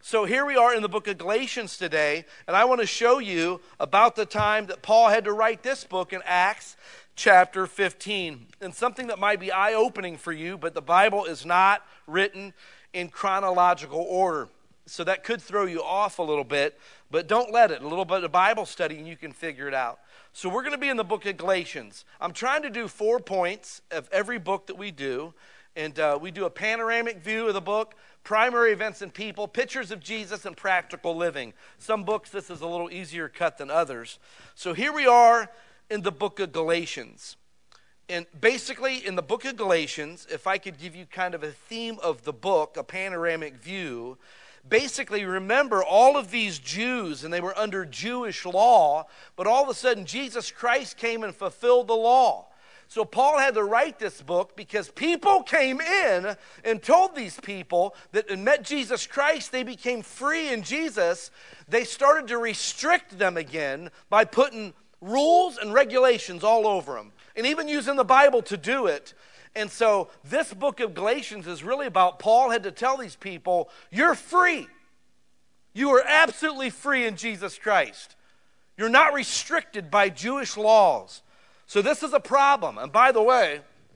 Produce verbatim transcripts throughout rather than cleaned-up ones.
So here we are in the book of Galatians today, and I want to show you about the time that Paul had to write this book in Acts chapter fifteen. And something that might be eye-opening for you, but the Bible is not written in chronological order. So that could throw you off a little bit, but don't let it. A little bit of Bible study and you can figure it out. So we're going to be in the book of Galatians. I'm trying to do four points of every book that we do. And uh, we do a panoramic view of the book, primary events and people, pictures of Jesus, and practical living. Some books, this is a little easier cut than others. So here we are in the book of Galatians. And basically, in the book of Galatians, if I could give you kind of a theme of the book, a panoramic view, basically, remember all of these Jews, and they were under Jewish law, but all of a sudden Jesus Christ came and fulfilled the law. So Paul had to write this book because people came in and told these people that had met Jesus Christ, they became free in Jesus. They started to restrict them again by putting rules and regulations all over them, and even using the Bible to do it. And so this book of Galatians is really about Paul had to tell these people, you're free. You are absolutely free in Jesus Christ. You're not restricted by Jewish laws. So this is a problem. And by the way,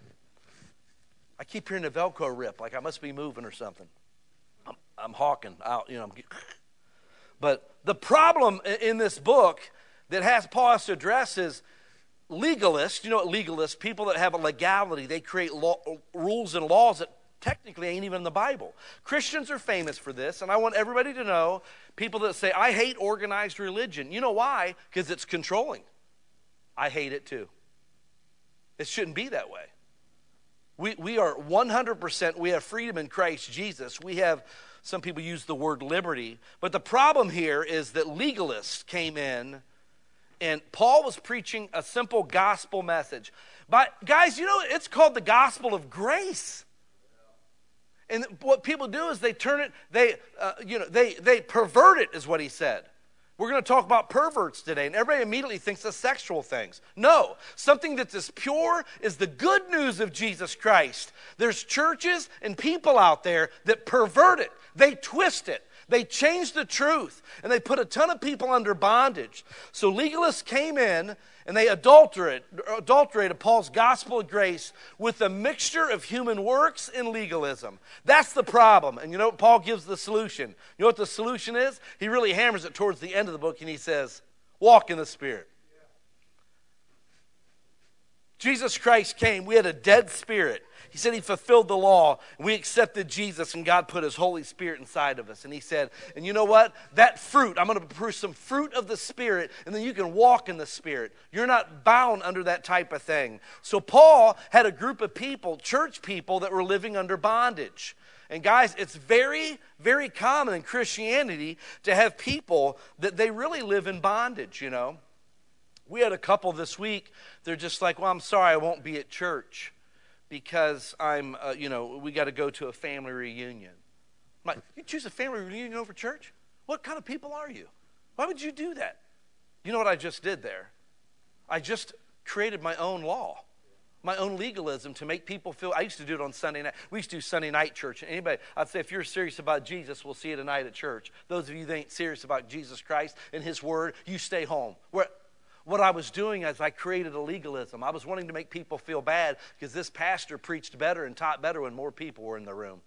I keep hearing the Velcro rip, like I must be moving or something. I'm, I'm hawking out, you know. I'm, but the problem in this book that has Paul has to address is legalists. You know what legalists, people that have a legality, they create law, rules and laws that technically ain't even in the Bible. Christians are famous for this, and I want everybody to know, people that say, I hate organized religion. You know why? Because it's controlling. I hate it too. It shouldn't be that way. We, we are one hundred percent, we have freedom in Christ Jesus. We have, some people use the word liberty, but the problem here is that legalists came in. And Paul was preaching a simple gospel message. But guys, you know, it's called the gospel of grace. And what people do is they turn it, they, uh, you know, they, they pervert it, is what he said. We're going to talk about perverts today, and everybody immediately thinks of sexual things. No, something that's as pure is the good news of Jesus Christ. There's churches and people out there that pervert it. They twist it. They changed the truth, and they put a ton of people under bondage. So legalists came in, and they adulterated, adulterated Paul's gospel of grace with a mixture of human works and legalism. That's the problem. And you know what Paul gives the solution? You know what the solution is? He really hammers it towards the end of the book, and he says, walk in the Spirit. Jesus Christ came. We had a dead spirit. He said he fulfilled the law. And we accepted Jesus, and God put his Holy Spirit inside of us. And he said, and you know what? That fruit, I'm going to produce some fruit of the Spirit, and then you can walk in the Spirit. You're not bound under that type of thing. So Paul had a group of people, church people, that were living under bondage. And guys, it's very, very common in Christianity to have people that they really live in bondage, you know. We had a couple this week, they're just like, well, I'm sorry I won't be at church because I'm, uh, you know, we got to go to a family reunion. I'm like, you choose a family reunion over church? What kind of people are you? Why would you do that? You know what I just did there? I just created my own law, my own legalism to make people feel, I used to do it on Sunday night. We used to do Sunday night church. And anybody, I'd say if you're serious about Jesus, we'll see you tonight at church. Those of you that ain't serious about Jesus Christ and his word, you stay home. Where, What I was doing is I created a legalism. I was wanting to make people feel bad because this pastor preached better and taught better when more people were in the room.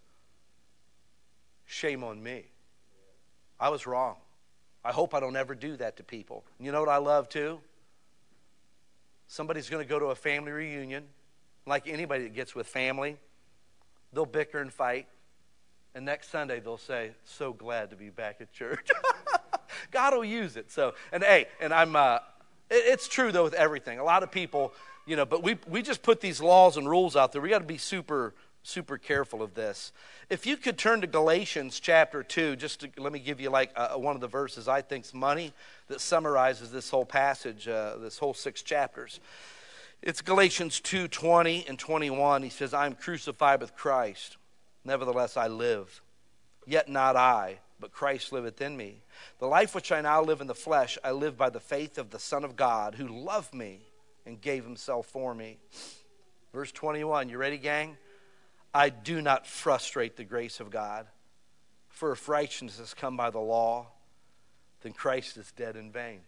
Shame on me. I was wrong. I hope I don't ever do that to people. You know what I love too? Somebody's going to go to a family reunion. Like anybody that gets with family, they'll bicker and fight. And next Sunday they'll say, so glad to be back at church. God will use it. So, and hey, and I'm... Uh, It's true, though, with everything. A lot of people, you know, but we we just put these laws and rules out there. We got to be super, super careful of this. If you could turn to Galatians chapter two, just to, let me give you like uh, one of the verses I think's money that summarizes this whole passage, uh, this whole six chapters. It's Galatians two, twenty and twenty-one. He says, I am crucified with Christ. Nevertheless, I live. Yet not I, but Christ liveth in me. The life which I now live in the flesh, I live by the faith of the Son of God, who loved me and gave himself for me. Verse twenty-one, you ready, gang? I do not frustrate the grace of God. For if righteousness has come by the law, then Christ is dead in vain.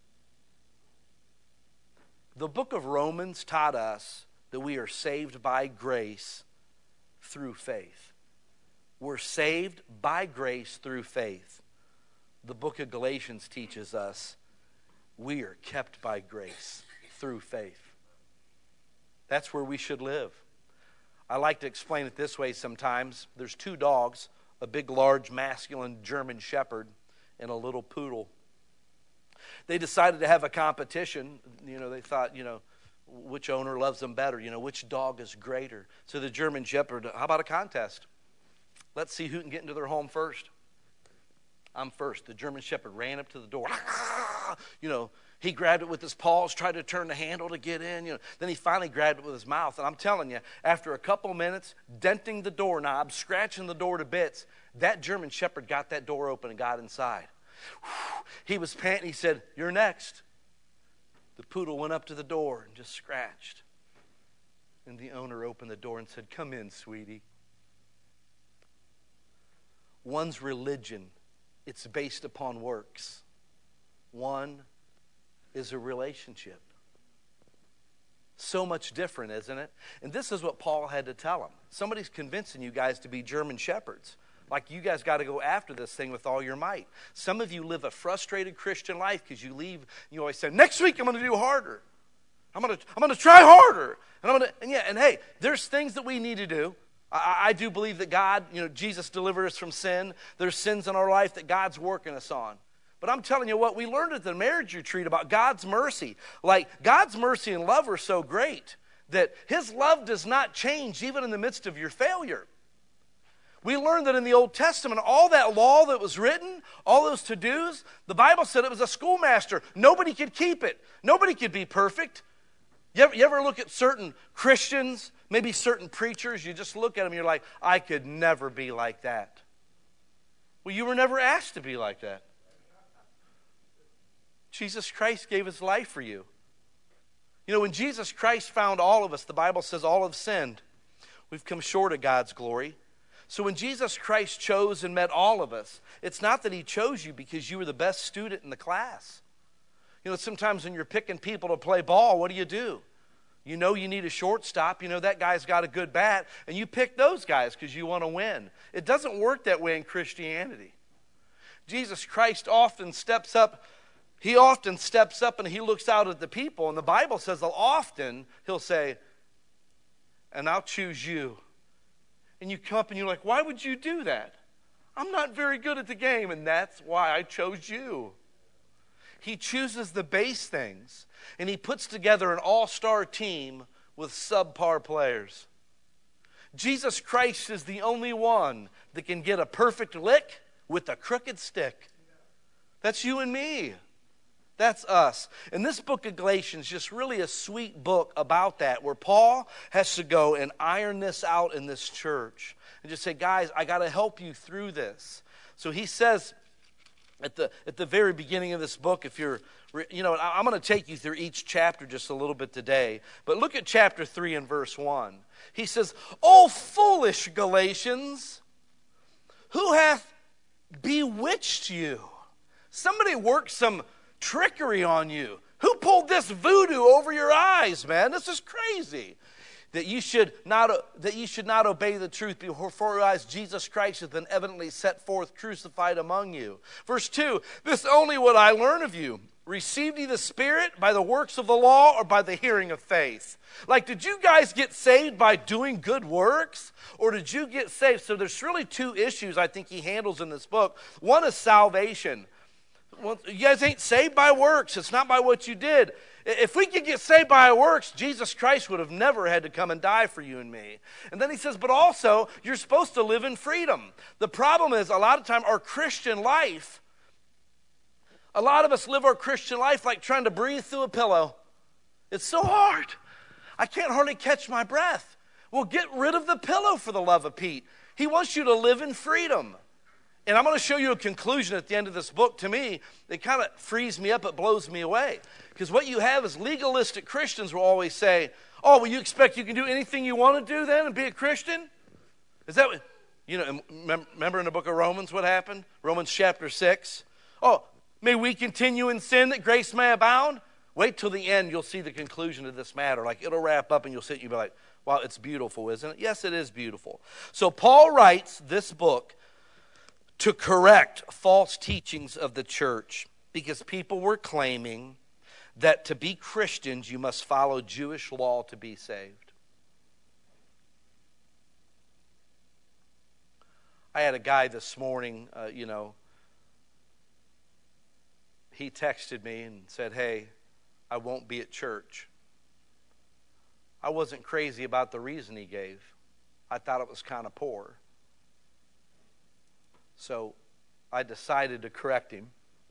The book of Romans taught us that we are saved by grace through faith. We're saved by grace through faith. The book of Galatians teaches us we are kept by grace through faith. That's where we should live. I like to explain it this way sometimes. There's two dogs, a big, large, masculine German shepherd and a little poodle. They decided to have a competition. You know, they thought, you know, which owner loves them better? You know, which dog is greater? So the German shepherd, how about a contest? Let's see who can get into their home first. I'm first. The German shepherd ran up to the door. You know, he grabbed it with his paws, tried to turn the handle to get in. You know, then he finally grabbed it with his mouth. And I'm telling you, after a couple minutes, denting the doorknob, scratching the door to bits, that German shepherd got that door open and got inside. He was panting. He said, "You're next." The poodle went up to the door and just scratched. And the owner opened the door and said, "Come in, sweetie." One's religion, it's based upon works. One is a relationship. So much different, isn't it? And this is what Paul had to tell them. Somebody's convincing you guys to be German shepherds. Like, you guys got to go after this thing with all your might. Some of you live a frustrated Christian life because you leave, you always say, next week I'm going to do harder. I'm going to I'm going to try harder. And I'm going to, and yeah, and hey, there's things that we need to do. I, I do believe that God, you know, Jesus delivered us from sin. There's sins in our life that God's working us on. But I'm telling you what, we learned at the marriage retreat about God's mercy. Like, God's mercy and love are so great that his love does not change even in the midst of your failure. We learned that in the Old Testament, all that law that was written, all those to-dos, the Bible said it was a schoolmaster. Nobody could keep it. Nobody could be perfect. You ever, you ever look at certain Christians, maybe certain preachers, you just look at them and you're like, I could never be like that. Well, you were never asked to be like that. Jesus Christ gave his life for you. You know, when Jesus Christ found all of us, the Bible says all have sinned. We've come short of God's glory. So when Jesus Christ chose and met all of us, it's not that he chose you because you were the best student in the class. You know, sometimes when you're picking people to play ball, what do you do? You know you need a shortstop. You know that guy's got a good bat, and you pick those guys because you want to win. It doesn't work that way in Christianity. Jesus Christ often steps up. He often steps up and he looks out at the people, and the Bible says that often he'll say, and I'll choose you. And you come up and you're like, why would you do that? I'm not very good at the game, and that's why I chose you. He chooses the base things, and he puts together an all-star team with subpar players. Jesus Christ is the only one that can get a perfect lick with a crooked stick. That's you and me. That's us. And this book of Galatians is just really a sweet book about that, where Paul has to go and iron this out in this church and just say, guys, I got to help you through this. So he says at the at the very beginning of this book, if you're, you know, I'm going to take you through each chapter just a little bit today, but look at chapter three and verse one. He says, "O foolish Galatians, who hath bewitched you?" Somebody worked some trickery on you. Who pulled this voodoo over your eyes, man? This is crazy. That you should not that you should not obey the truth before your eyes. Jesus Christ has been evidently set forth crucified among you. Verse two, "This only would I learn of you. Received ye the Spirit by the works of the law or by the hearing of faith?" Like, did you guys get saved by doing good works? Or did you get saved? So there's really two issues I think he handles in this book. One is salvation. Well, you guys ain't saved by works. It's not by what you did. If we could get saved by works, Jesus Christ would have never had to come and die for you and me. And then he says, but also, you're supposed to live in freedom. The problem is, a lot of time, our Christian life, a lot of us live our Christian life like trying to breathe through a pillow. It's so hard. I can't hardly catch my breath. Well, get rid of the pillow, for the love of Pete. He wants you to live in freedom. And I'm going to show you a conclusion at the end of this book. To me, it kind of frees me up. It blows me away. Because what you have is legalistic Christians will always say, oh, well, you expect you can do anything you want to do then and be a Christian? Is that what? You know, remember in the book of Romans what happened? Romans chapter six. Oh, may we continue in sin that grace may abound? Wait till the end, you'll see the conclusion of this matter. Like, it'll wrap up and you'll sit and you'll be like, wow, it's beautiful, isn't it? Yes, it is beautiful. So Paul writes this book to correct false teachings of the church because people were claiming that to be Christians, you must follow Jewish law to be saved. I had a guy this morning, uh, you know, he texted me and said, hey, I won't be at church. I wasn't crazy about the reason he gave. I thought it was kind of poor. So I decided to correct him.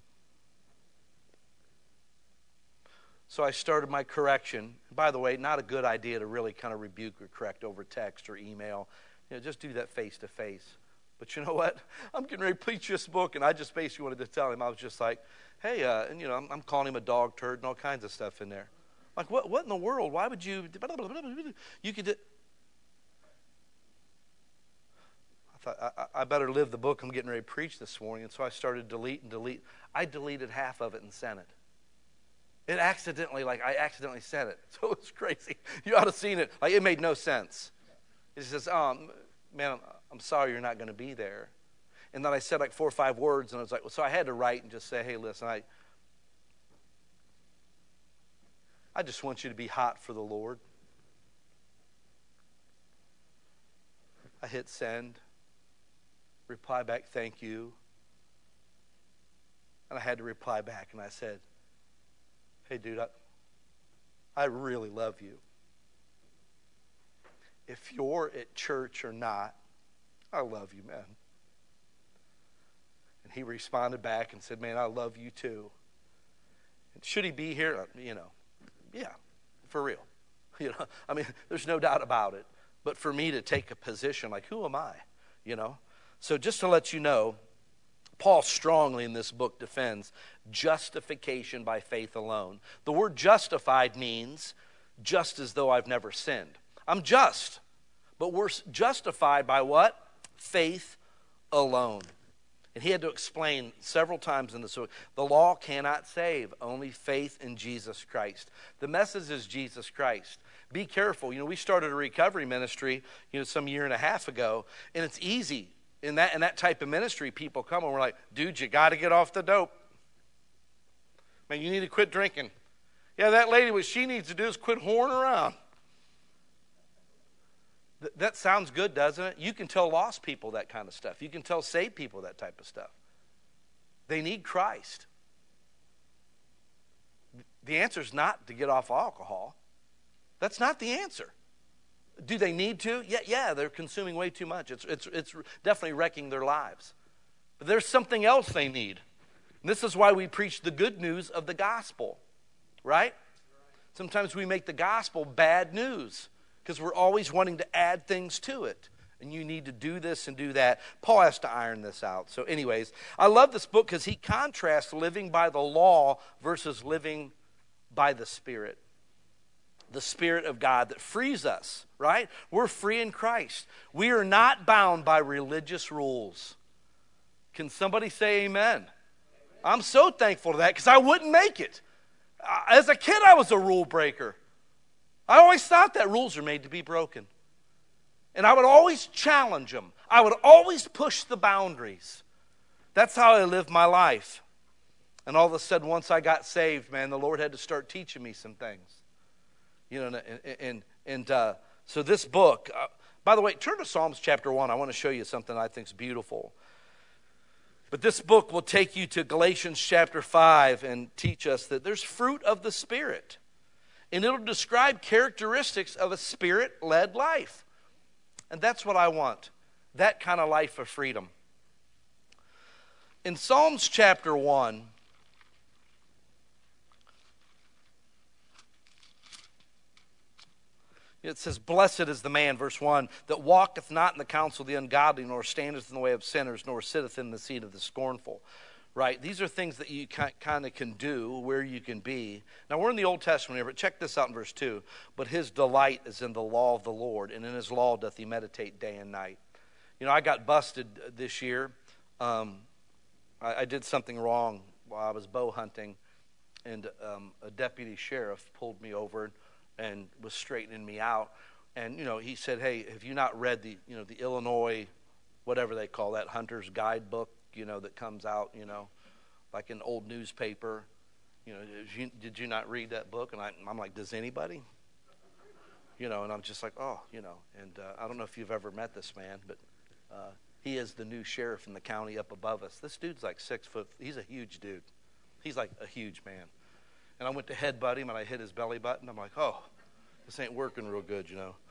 So I started my correction. By the way, not a good idea to really kind of rebuke or correct over text or email. You know, just do that face to face. But you know what? I'm getting ready to preach this book, and I just basically wanted to tell him. I was just like, hey, uh, and you know, I'm, I'm calling him a dog turd and all kinds of stuff in there. Like, what What in the world? Why would you? You could. Do, I thought, I, I better live the book I'm getting ready to preach this morning. And so I started delete and delete. I deleted half of it and sent it. It accidentally, like, I accidentally sent it. So it was crazy. You ought to have seen it. Like, it made no sense. It says, oh, man, I'm, I'm sorry you're not going to be there. And then I said like four or five words, and I was like, well, so I had to write and just say, hey, listen, I, I just want you to be hot for the Lord. I hit send, reply back, thank you. And I had to reply back, and I said, hey, dude, I, I really love you. If you're at church or not, I love you, man. And he responded back and said, man, I love you too. And should he be here? You know, yeah, for real. You know, I mean, there's no doubt about it. But for me to take a position, like, who am I? You know? So just to let you know, Paul strongly in this book defends justification by faith alone. The word justified means just as though I've never sinned. I'm just, but we're justified by what? Faith alone. And he had to explain several times in this book, the law cannot save, only faith in Jesus Christ. The message is Jesus Christ. Be careful. You know, we started a recovery ministry, you know, some year and a half ago, and it's easy. In that, in that type of ministry, people come and we're like, dude, you got to get off the dope. Man, you need to quit drinking. Yeah, that lady, what she needs to do is quit whoring around. Th- that sounds good, doesn't it? You can tell lost people that kind of stuff. You can tell saved people that type of stuff. They need Christ. The answer is not to get off alcohol. That's not the answer. Do they need to? Yeah, yeah, they're consuming way too much. It's, it's, it's definitely wrecking their lives. But there's something else they need. And this is why we preach the good news of the gospel, right? Sometimes we make the gospel bad news because we're always wanting to add things to it. And you need to do this and do that. Paul has to iron this out. So anyways, I love this book because he contrasts living by the law versus living by the Spirit. The Spirit of God that frees us, right? We're free in Christ. We are not bound by religious rules. Can somebody say amen? Amen. I'm so thankful to that because I wouldn't make it. As a kid, I was a rule breaker. I always thought that rules are made to be broken. And I would always challenge them. I would always push the boundaries. That's how I lived my life. And all of a sudden, once I got saved, man, the Lord had to start teaching me some things. You know, and and, and uh, so this book, uh, by the way, turn to Psalms chapter one. I want to show you something I think is beautiful. But this book will take you to Galatians chapter five and teach us that there's fruit of the Spirit. And it'll describe characteristics of a Spirit-led life. And that's what I want, that kind of life of freedom. In Psalms chapter one, it says, blessed is the man, verse one, that walketh not in the counsel of the ungodly, nor standeth in the way of sinners, nor sitteth in the seat of the scornful. Right? These are things that you kind of can do, where you can be. Now, we're in the Old Testament here, but check this out in verse two. But his delight is in the law of the Lord, and in his law doth he meditate day and night. You You know, I got busted this year. Um, I, I did something wrong while I was bow hunting, and um, a deputy sheriff pulled me over and was straightening me out. And, you know, he said, hey, have you not read the, you know, the Illinois, whatever they call that, hunter's guidebook, you know, that comes out, you know, like an old newspaper? You know, did you, did you not read that book? And I, I'm like, does anybody? You know, and I'm just like, oh, you know. And uh, I don't know if you've ever met this man, but uh, he is the new sheriff in the county up above us. This dude's like six foot. He's a huge dude. He's like a huge man. And I went to headbutt him, and I hit his belly button. I'm like, oh, this ain't working real good, you know.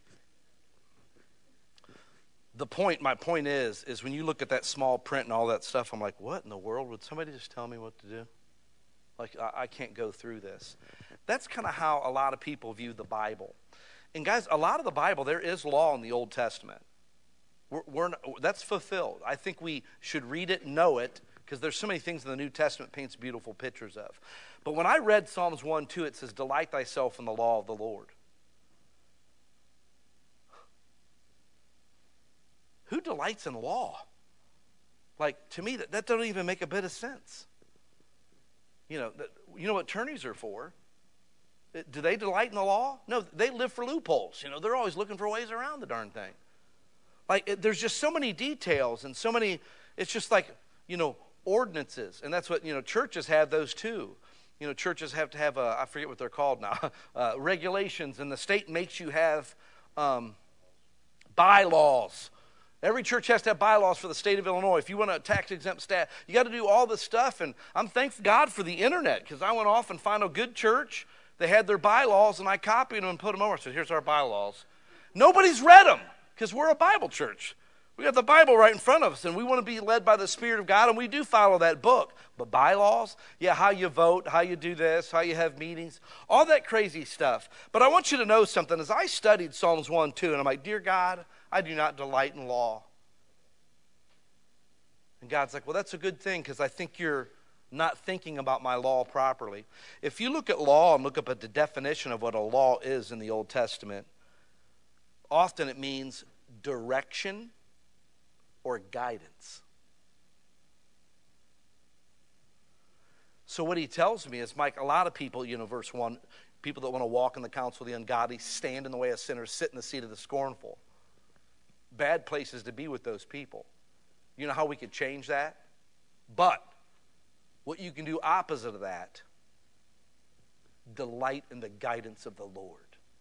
The point, my point is, is when you look at that small print and all that stuff, I'm like, what in the world? Would somebody just tell me what to do? Like, I, I can't go through this. That's kind of how a lot of people view the Bible. And guys, a lot of the Bible, there is law in the Old Testament. We're, we're not, that's fulfilled. I think we should read it, know it, because there's so many things in the New Testament paints beautiful pictures of. But when I read Psalms one two, it says, delight thyself in the law of the Lord. Who delights in law? Like, to me, that, that doesn't even make a bit of sense. You know, that, you know what attorneys are for? Do they delight in the law? No, they live for loopholes. You know, they're always looking for ways around the darn thing. Like, it, there's just so many details and so many, it's just like, you know, ordinances. And that's what, you know, churches have those too. You know, churches have to have, a, I forget what they're called now, uh, regulations. And the state makes you have um, bylaws. Every church has to have bylaws for the state of Illinois. If you want a tax-exempt staff, you got to do all this stuff. And I'm thankful God for the internet, because I went off and found a good church. They had their bylaws, and I copied them and put them over. I said, here's our bylaws. Nobody's read them, because we're a Bible church. We got the Bible right in front of us, and we want to be led by the Spirit of God, and we do follow that book. But bylaws, yeah, how you vote, how you do this, how you have meetings, all that crazy stuff. But I want you to know something. As I studied Psalms one two, and I'm like, dear God, I do not delight in law. And God's like, well, that's a good thing, because I think you're not thinking about my law properly. If you look at law and look up at the definition of what a law is in the Old Testament, often it means direction or guidance. So what he tells me is, Mike, a lot of people, you know, verse one, people that want to walk in the counsel of the ungodly, stand in the way of sinners, sit in the seat of the scornful. Bad places to be with those people. You know how we could change that? But what you can do opposite of that, delight in the guidance of the Lord.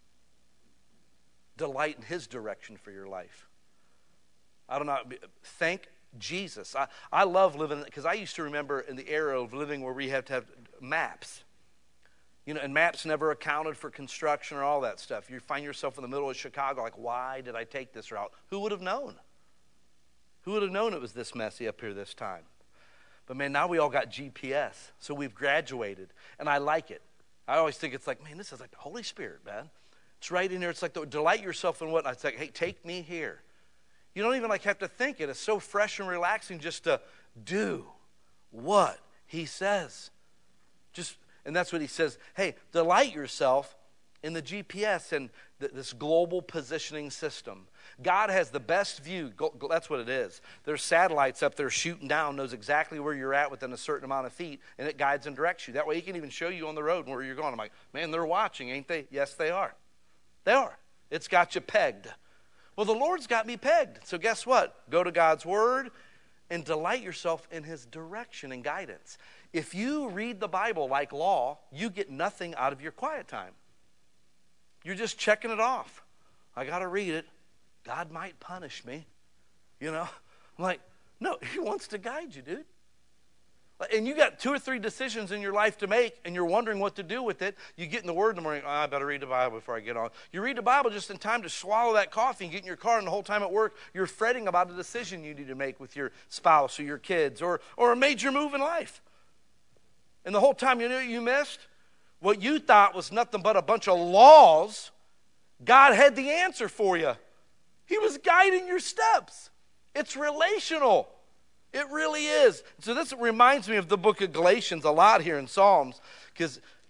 Delight in his direction for your life. I don't know, thank Jesus. I, I love living, because I used to remember in the era of living where we had to have maps. You know, and maps never accounted for construction or all that stuff. You find yourself in the middle of Chicago, like, why did I take this route? Who would have known? Who would have known it was this messy up here this time? But man, now we all got G P S, so we've graduated, and I like it. I always think it's like, man, this is like the Holy Spirit, man. It's right in there. It's like, the, delight yourself in what? It's like, hey, take me here. You don't even like have to think it. It's so fresh and relaxing just to do what he says. Just, and that's what he says. Hey, delight yourself in the G P S and th- this global positioning system. God has the best view. Go, go, that's what it is. There's satellites up there shooting down, knows exactly where you're at within a certain amount of feet, and it guides and directs you. That way he can even show you on the road where you're going. I'm like, man, they're watching, ain't they? Yes, they are. They are. It's got you pegged. Well, the Lord's got me pegged. So guess what? Go to God's word and delight yourself in his direction and guidance. If you read the Bible like law, you get nothing out of your quiet time. You're just checking it off. I got to read it. God might punish me. You know? I'm like, no, he wants to guide you, dude. And you got two or three decisions in your life to make, and you're wondering what to do with it. You get in the Word in the morning, oh, I better read the Bible before I get on. You read the Bible just in time to swallow that coffee and get in your car, and the whole time at work, you're fretting about a decision you need to make with your spouse or your kids or, or a major move in life. And the whole time, you know what you missed? What you thought was nothing but a bunch of laws, God had the answer for you. He was guiding your steps. It's relational. It really is. So this reminds me of the book of Galatians a lot here in Psalms, because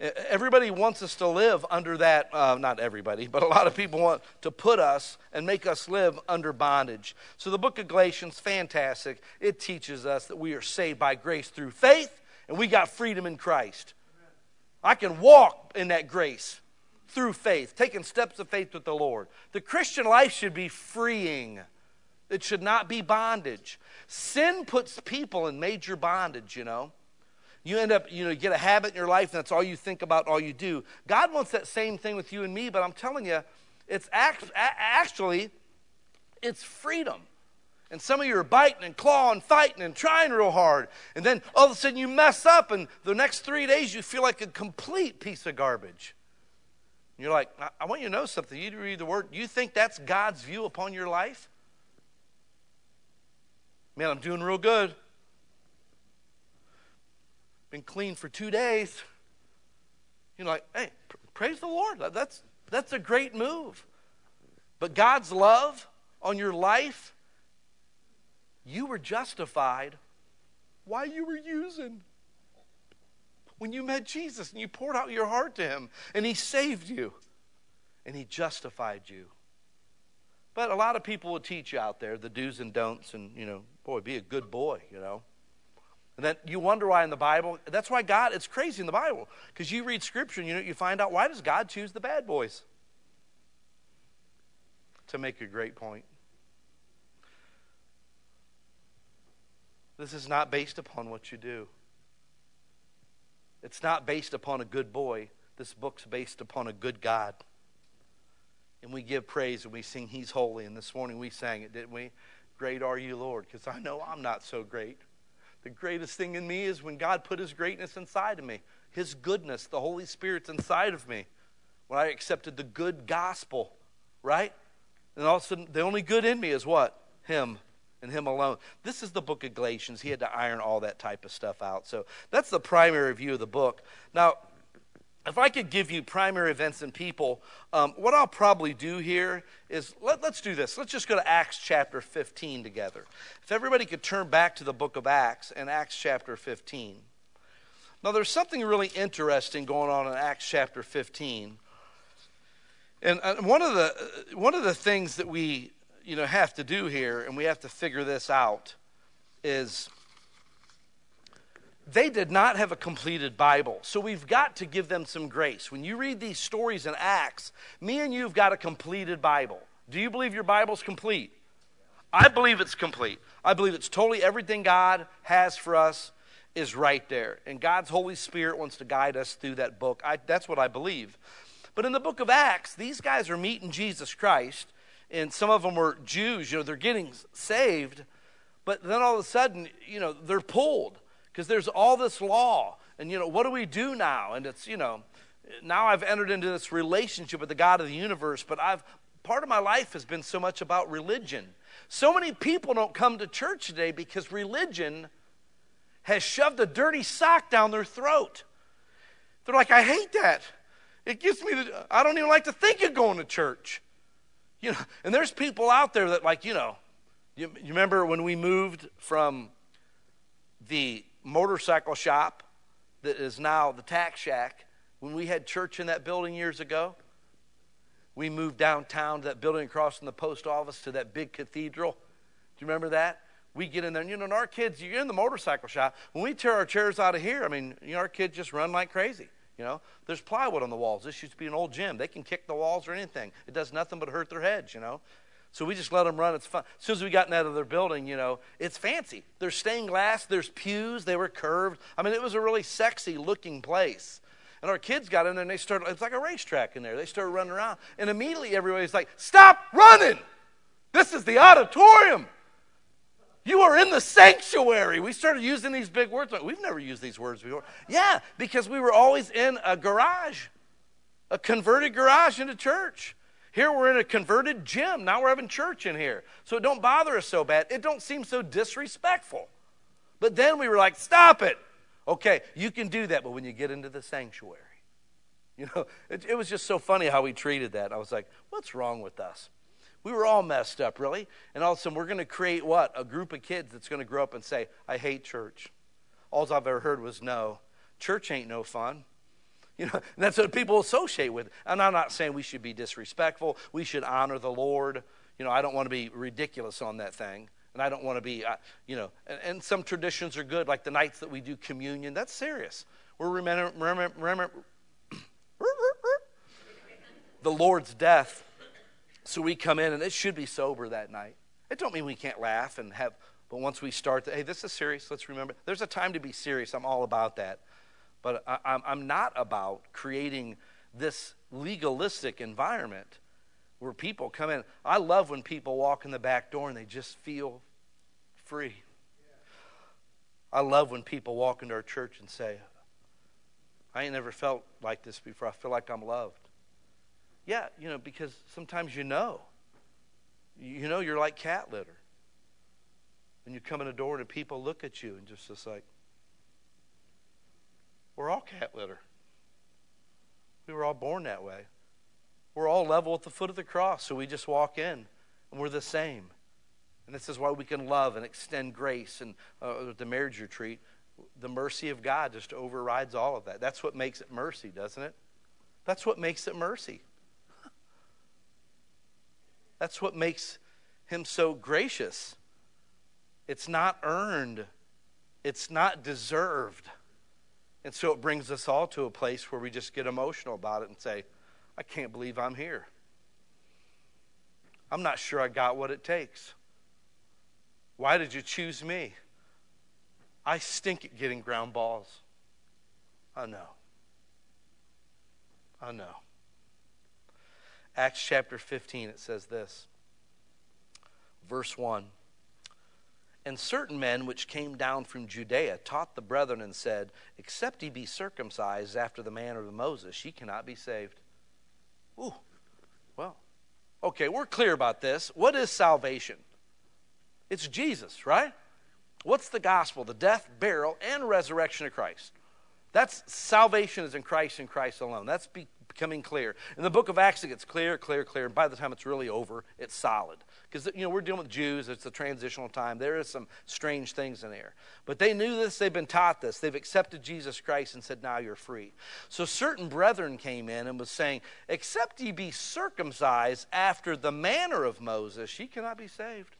Everybody wants us to live under that, uh, not everybody, but a lot of people want to put us and make us live under bondage. So the book of Galatians, fantastic. It teaches us that we are saved by grace through faith, and we got freedom in Christ. I can walk in that grace through faith, taking steps of faith with the Lord. The Christian life should be freeing. It should not be bondage. Sin puts people in major bondage, you know. You end up, you know, you get a habit in your life, and that's all you think about, all you do. God wants that same thing with you and me, but I'm telling you, it's act, actually, it's freedom. And some of you are biting and clawing, fighting and trying real hard. And then all of a sudden you mess up, and the next three days you feel like a complete piece of garbage. And you're like, I, I want you to know something. You read the word. You think that's God's view upon your life? Man, I'm doing real good. Been clean for two days. You're like, hey, pr- praise the Lord. That's, that's a great move. But God's love on your life, you were justified while you were using. When you met Jesus and you poured out your heart to him and he saved you and he justified you. But a lot of people will teach you out there the do's and don'ts and, you know, boy, be a good boy, you know. And then you wonder why in the Bible, that's why God, it's crazy in the Bible. Because you read Scripture and you know, you find out, why does God choose the bad boys? To make a great point. This is not based upon what you do. It's not based upon a good boy. This book's based upon a good God. And we give praise and we sing He's holy. And this morning we sang it, didn't we? Great are you, Lord. Because I know I'm not so great. The greatest thing in me is when God put His greatness inside of me. His goodness, the Holy Spirit's inside of me. When I accepted the good gospel, right? And all of a sudden, the only good in me is what? Him and Him alone. This is the book of Galatians. He had to iron all that type of stuff out. So that's the primary view of the book. Now, if I could give you primary events and people, um, what I'll probably do here is, let, let's do this. Let's just go to Acts chapter fifteen together. If everybody could turn back to the book of Acts and Acts chapter fifteen. Now, there's something really interesting going on in Acts chapter fifteen. And one of the one of the things that we, you know, have to do here, and we have to figure this out, is they did not have a completed Bible. So we've got to give them some grace. When you read these stories in Acts, me and you have got a completed Bible. Do you believe your Bible's complete? I believe it's complete. I believe it's totally everything God has for us is right there. And God's Holy Spirit wants to guide us through that book. I, that's what I believe. But in the book of Acts, these guys are meeting Jesus Christ. And some of them were Jews. You know, they're getting saved. But then all of a sudden, you know, they're pulled. Because there's all this law, and, you know, what do we do now? And it's, you know, now I've entered into this relationship with the God of the universe, but I've, part of my life has been so much about religion. So many people don't come to church today because religion has shoved a dirty sock down their throat. They're like, I hate that. It gives me the, I don't even like to think of going to church. You know, and there's people out there that, like, you know, you, you remember when we moved from the motorcycle shop that is now the tax shack, when we had church in that building years ago, we moved downtown to that building across from the post office to that big cathedral. Do you remember that? We get in there, and, you know, and our kids, you're in the motorcycle shop. When we tear our chairs out of here, I mean, you know, our kids just run like crazy. You know, there's plywood on the walls. This used to be an old gym. They can kick the walls or anything. It does nothing but hurt their heads, you know. So we just let them run. It's fun. As soon as we got out of their building, you know, it's fancy. There's stained glass. There's pews. They were curved. I mean, it was a really sexy-looking place. And our kids got in there, and they started, it's like a racetrack in there. They started running around. And immediately everybody's like, stop running. This is the auditorium. You are in the sanctuary. We started using these big words. We've never used these words before. Yeah, because we were always in a garage, a converted garage into church. Here we're in a converted gym. Now we're having church in here. So it don't bother us so bad. It don't seem so disrespectful. But then we were like, stop it. Okay, you can do that, but when you get into the sanctuary. You know, it, it was just so funny how we treated that. I was like, what's wrong with us? We were all messed up, really. And all of a sudden, we're going to create what? A group of kids that's going to grow up and say, I hate church. All I've ever heard was no. Church ain't no fun. You know, and that's what people associate with. And I'm not saying we should be disrespectful. We should honor the Lord. You know, I don't want to be ridiculous on that thing. And I don't want to be, uh, you know, and, and some traditions are good, like the nights that we do communion. That's serious. We're remembering, remember, remember, the Lord's death. So we come in, and it should be sober that night. It don't mean we can't laugh and have, but once we start, the, hey, this is serious. Let's remember. There's a time to be serious. I'm all about that. But I, I'm, I'm not about creating this legalistic environment where people come in. I love when people walk in the back door and they just feel free. I love when people walk into our church and say, I ain't never felt like this before. I feel like I'm loved. Yeah, you know, because sometimes you know. You know you're like cat litter. And you come in the door and people look at you and just, just like, we're all cat litter. We were all born that way. We're all level at the foot of the cross, so we just walk in, and we're the same. And this is why we can love and extend grace. And uh, the marriage retreat, the mercy of God just overrides all of that. That's what makes it mercy, doesn't it? That's what makes it mercy. That's what makes him so gracious. It's not earned. It's not deserved. And so it brings us all to a place where we just get emotional about it and say, I can't believe I'm here. I'm not sure I got what it takes. Why did you choose me? I stink at getting ground balls. I know. I know. Acts chapter fifteen, it says this. Verse one. And certain men which came down from Judea taught the brethren and said, except ye be circumcised after the manner of Moses, ye cannot be saved. Ooh, well, okay, we're clear about this. What is salvation? It's Jesus, right? What's the gospel? The death, burial, and resurrection of Christ. That's salvation is in Christ and Christ alone. That's be, becoming clear. In the book of Acts, it gets clear, clear, clear. And by the time it's really over, it's solid. Because, you know, we're dealing with Jews. It's a transitional time. There is some strange things in there. But they knew this. They've been taught this. They've accepted Jesus Christ and said, now you're free. So certain brethren came in and was saying, except ye be circumcised after the manner of Moses, ye cannot be saved.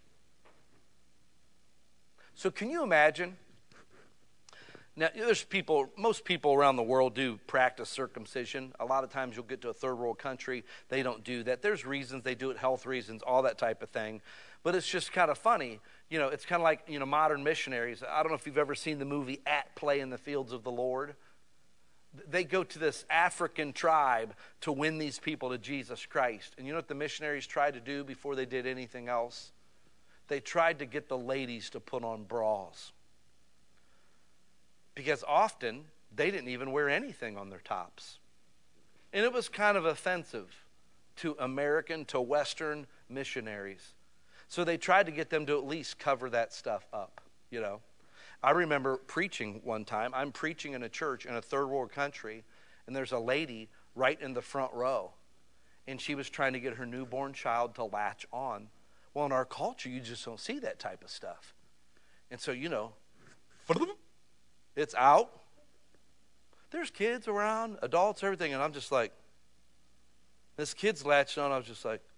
So can you imagine? Now, there's people, most people around the world do practice circumcision. A lot of times you'll get to a third world country, they don't do that. There's reasons, they do it, health reasons, all that type of thing. But it's just kind of funny. You know, it's kind of like, you know, modern missionaries. I don't know if you've ever seen the movie At Play in the Fields of the Lord. They go to this African tribe to win these people to Jesus Christ. And you know what the missionaries tried to do before they did anything else? They tried to get the ladies to put on bras. Because often, they didn't even wear anything on their tops. And it was kind of offensive to American, to Western missionaries. So they tried to get them to at least cover that stuff up, you know. I remember preaching one time. I'm preaching in a church in a third world country, and there's a lady right in the front row. And she was trying to get her newborn child to latch on. Well, in our culture, you just don't see that type of stuff. And so, you know, it's out. There's kids around, adults, everything, and I'm just like, this kid's latched on, I was just like,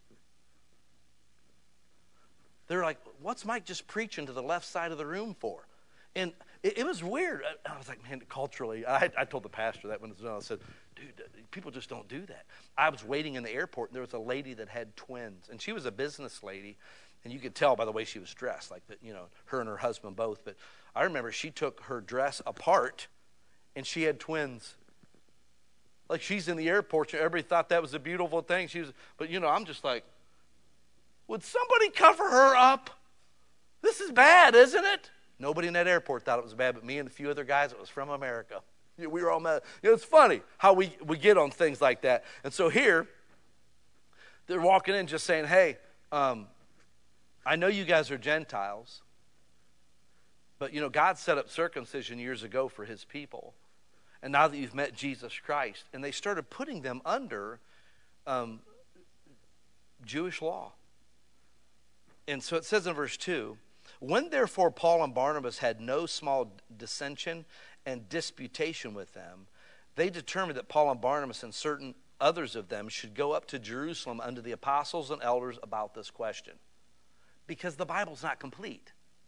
they're like, what's Mike just preaching to the left side of the room for? And it, it was weird. I, I was like, man, culturally, I, I told the pastor that when it was done. I said, dude, people just don't do that. I was waiting in the airport, and there was a lady that had twins, and she was a business lady, and you could tell by the way she was dressed, like that, you know, her and her husband both. But I remember she took her dress apart, and she had twins. Like she's in the airport, everybody thought that was a beautiful thing. She was, but you know, I'm just like, would somebody cover her up? This is bad, isn't it? Nobody in that airport thought it was bad, but me and a few other guys that was from America. We were all mad. You know, it's funny how we, we get on things like that. And so here, they're walking in just saying, hey, um, I know you guys are Gentiles, but, you know, God set up circumcision years ago for his people. And now that you've met Jesus Christ, and they started putting them under um, Jewish law. And so it says in verse two, when therefore Paul and Barnabas had no small dissension and disputation with them, they determined that Paul and Barnabas and certain others of them should go up to Jerusalem unto the apostles and elders about this question. Because the Bible's not complete.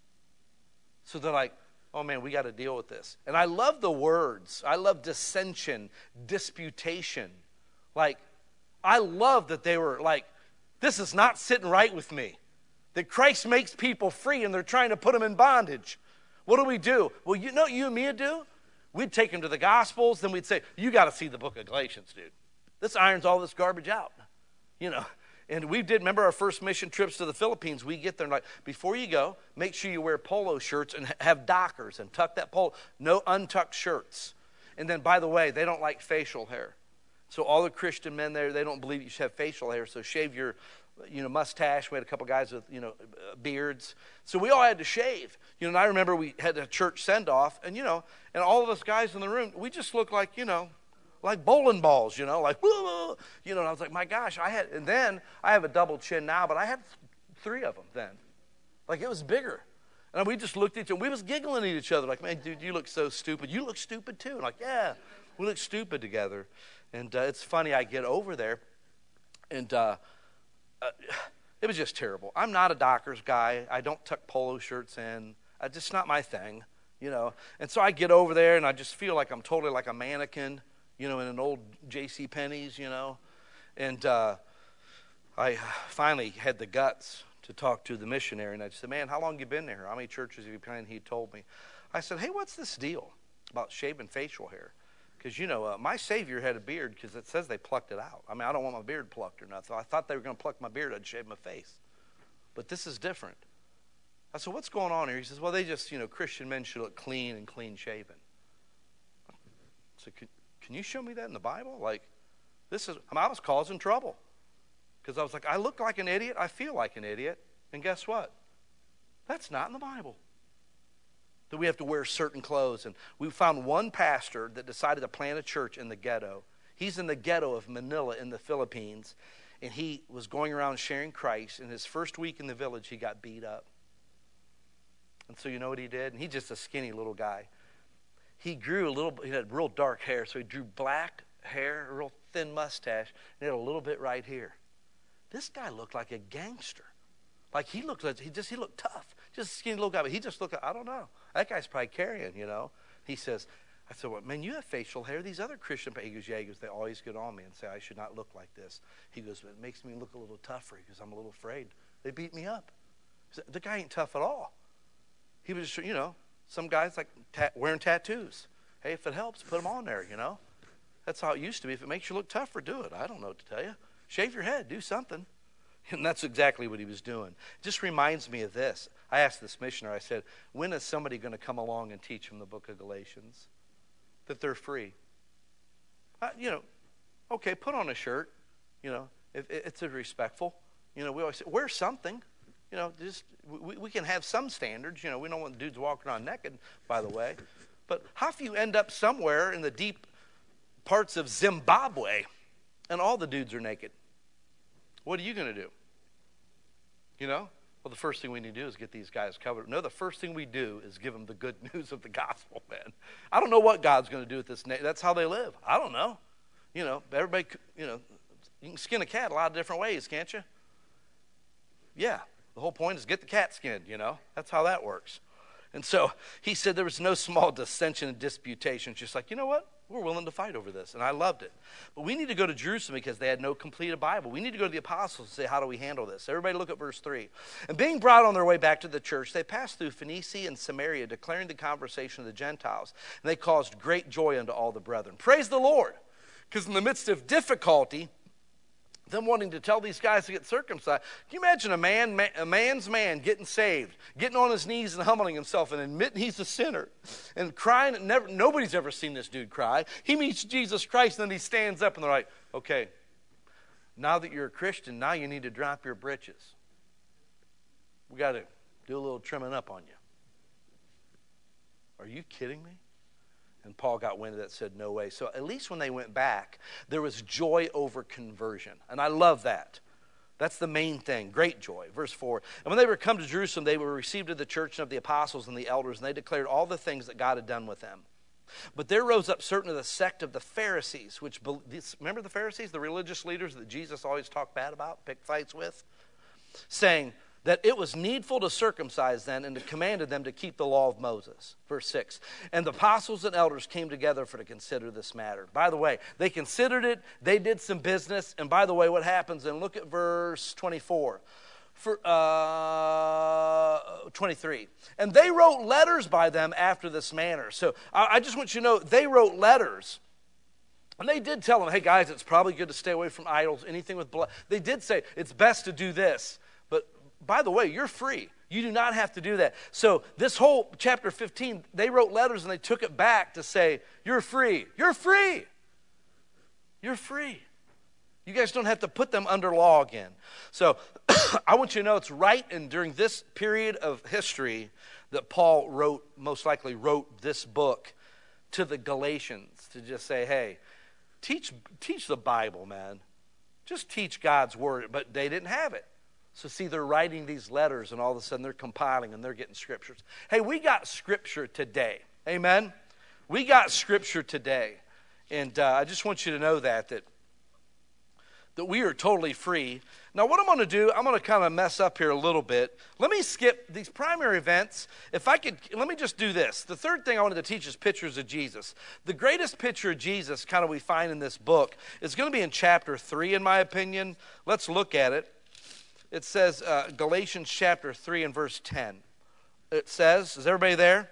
So they're like, oh man, we got to deal with this. And I love the words. I love dissension, disputation. Like, I love that they were like, this is not sitting right with me. That Christ makes people free and they're trying to put them in bondage. What do we do? Well, you know what you and me would do? We'd take them to the Gospels, then we'd say, you got to see the book of Galatians, dude. This irons all this garbage out, you know. And we did, remember our first mission trips to the Philippines, we get there and like, before you go, make sure you wear polo shirts and have dockers and tuck that polo. No untucked shirts. And then, by the way, they don't like facial hair. So all the Christian men there, they don't believe you should have facial hair, so shave your, you know, mustache. We had a couple guys with, you know, beards. So we all had to shave. You know, and I remember we had a church send-off, and, you know, and all of us guys in the room, we just looked like, you know, like bowling balls, you know, like, whoa, you know, and I was like, my gosh, I had, and then I have a double chin now, but I had three of them then. Like, it was bigger. And we just looked at each other, we was giggling at each other, like, man, dude, you look so stupid. You look stupid too. And like, yeah, we look stupid together. And uh, it's funny, I get over there, and uh, uh, it was just terrible. I'm not a Dockers guy. I don't tuck polo shirts in. It's just not my thing, you know. And so I get over there, and I just feel like I'm totally like a mannequin, you know, in an old J C Penney's, you know. And uh, I finally had the guts to talk to the missionary, and I just said, man, how long have you been there? How many churches have you been in? He told me. I said, hey, what's this deal about shaving facial hair? Because, you know, uh, my Savior had a beard because it says they plucked it out. I mean, I don't want my beard plucked or nothing. I thought they were going to pluck my beard. I'd shave my face. But this is different. I said, what's going on here? He says, well, they just, you know, Christian men should look clean and clean shaven. So can, can you show me that in the Bible? Like, this is, I, mean, I was causing trouble. Because I was like, I look like an idiot. I feel like an idiot. And guess what? That's not in the Bible. That we have to wear certain clothes. And we found one pastor that decided to plant a church in the ghetto. He's in the ghetto of Manila in the Philippines. And he was going around sharing Christ. And his first week in the village, he got beat up. And so you know what he did? And he's just a skinny little guy. He grew a little, he had real dark hair. So he drew black hair, a real thin mustache, and he had a little bit right here. This guy looked like a gangster. Like he looked like, he just, he looked tough. Just a skinny little guy, but he just looked like, I don't know. That guy's probably carrying, you know. He says, I said, well, man, you have facial hair. These other Christian, he goes, yeah, he goes, they always get on me and say I should not look like this. He goes, but it makes me look a little tougher because I'm a little afraid. They beat me up. Said, the guy ain't tough at all. He was just, you know, some guys like ta- wearing tattoos. Hey, if it helps, put them on there, you know. That's how it used to be. If it makes you look tougher, do it. I don't know what to tell you. Shave your head, do something. And that's exactly what he was doing. It just reminds me of this. I asked this missionary, I said, when is somebody going to come along and teach them the book of Galatians? That they're free. Uh, you know, okay, put on a shirt. You know, if, if it's a respectful. You know, we always say, wear something. You know, just we, we can have some standards. You know, we don't want the dudes walking around naked, by the way. But how if you end up somewhere in the deep parts of Zimbabwe and all the dudes are naked? What are you going to do? You know? Well, the first thing we need to do is get these guys covered. No, the first thing we do is give them the good news of the gospel, man. I don't know what God's going to do with this. Na- That's how they live. I don't know. You know, everybody, you know, you can skin a cat a lot of different ways, can't you? Yeah. The whole point is get the cat skinned, you know. That's how that works. And so he said there was no small dissension and disputation. It's just like, you know what? We're willing to fight over this. And I loved it. But we need to go to Jerusalem because they had no completed Bible. We need to go to the apostles and say, how do we handle this? Everybody look at verse three. And being brought on their way back to the church, they passed through Phoenicia and Samaria, declaring the conversation of the Gentiles. And they caused great joy unto all the brethren. Praise the Lord. Because in the midst of difficulty, them wanting to tell these guys to get circumcised. Can you imagine a man, a man's man getting saved, getting on his knees and humbling himself and admitting he's a sinner and crying? Never, nobody's ever seen this dude cry. He meets Jesus Christ and then he stands up and they're like, okay, now that you're a Christian, now you need to drop your britches. We got to do a little trimming up on you. Are you kidding me? And Paul got wind of that and said, no way. So at least when they went back, there was joy over conversion. And I love that. That's the main thing. Great joy. Verse four. And when they were come to Jerusalem, they were received of the church and of the apostles and the elders, and they declared all the things that God had done with them. But there rose up certain of the sect of the Pharisees, which, remember the Pharisees, the religious leaders that Jesus always talked bad about, picked fights with, saying that it was needful to circumcise them and to commanded them to keep the law of Moses. Verse six, and the apostles and elders came together for to consider this matter. By the way, they considered it, they did some business, and by the way, what happens, and look at verse twenty-four. For, uh, twenty-three. And they wrote letters by them after this manner. So I, I just want you to know, they wrote letters. And they did tell them, hey guys, it's probably good to stay away from idols, anything with blood. They did say, it's best to do this. But by the way, you're free. You do not have to do that. So this whole chapter fifteen, they wrote letters and they took it back to say, you're free. You're free. You're free. You guys don't have to put them under law again. So I want you to know it's right and during this period of history that Paul wrote, most likely wrote this book to the Galatians to just say, hey, teach, teach the Bible, man. Just teach God's word. But they didn't have it. So see, they're writing these letters and all of a sudden they're compiling and they're getting scriptures. Hey, we got scripture today. Amen? We got scripture today. And uh, I just want you to know that, that that we are totally free. Now, what I'm going to do, I'm going to kind of mess up here a little bit. Let me skip these primary events. If I could, let me just do this. The third thing I wanted to teach is pictures of Jesus. The greatest picture of Jesus kind of we find in this book is going to be in chapter three, in my opinion. Let's look at it. It says, uh, Galatians chapter three and verse ten. It says, is everybody there?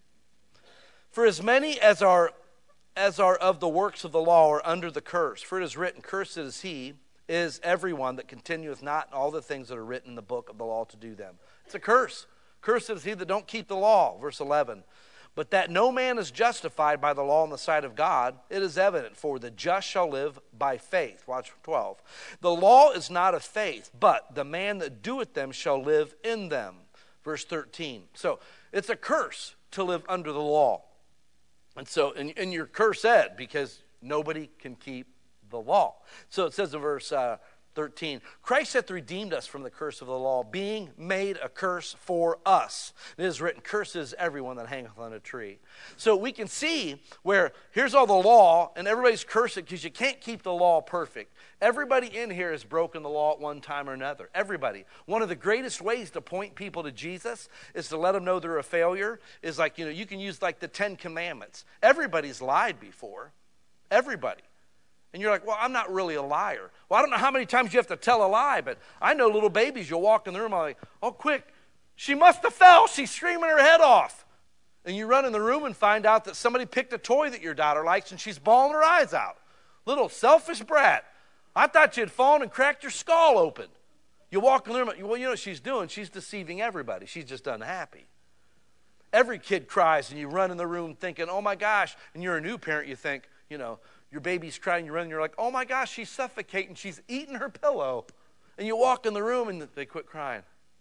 For as many as are as are of the works of the law are under the curse. For it is written, cursed is he, is everyone that continueth not in all the things that are written in the book of the law to do them. It's a curse. Cursed is he that don't keep the law. Verse eleven. But that no man is justified by the law in the sight of God, it is evident, for the just shall live by faith. Watch twelve. The law is not of faith, but the man that doeth them shall live in them. Verse thirteen. So it's a curse to live under the law. And so, and, and you're cursed because nobody can keep the law. So it says in verse uh, thirteen, Christ hath redeemed us from the curse of the law, being made a curse for us. It is written, cursed is everyone that hangeth on a tree. So we can see where here's all the law, and everybody's cursed because you can't keep the law perfect. Everybody in here has broken the law at one time or another. Everybody. One of the greatest ways to point people to Jesus is to let them know they're a failure. Is like, you know, you can use like the Ten Commandments. Everybody's lied before. Everybody. And you're like, well, I'm not really a liar. Well, I don't know how many times you have to tell a lie, but I know little babies, you'll walk in the room, I'm like, oh, quick, she must have fell. She's screaming her head off. And you run in the room and find out that somebody picked a toy that your daughter likes and she's bawling her eyes out. Little selfish brat. I thought you'd fallen and cracked your skull open. You walk in the room, well, you know what she's doing? She's deceiving everybody. She's just unhappy. Every kid cries and you run in the room thinking, oh my gosh, and you're a new parent, you think, you know, your baby's crying, you run, and you're like, oh my gosh, she's suffocating, she's eating her pillow. And you walk in the room and they quit crying.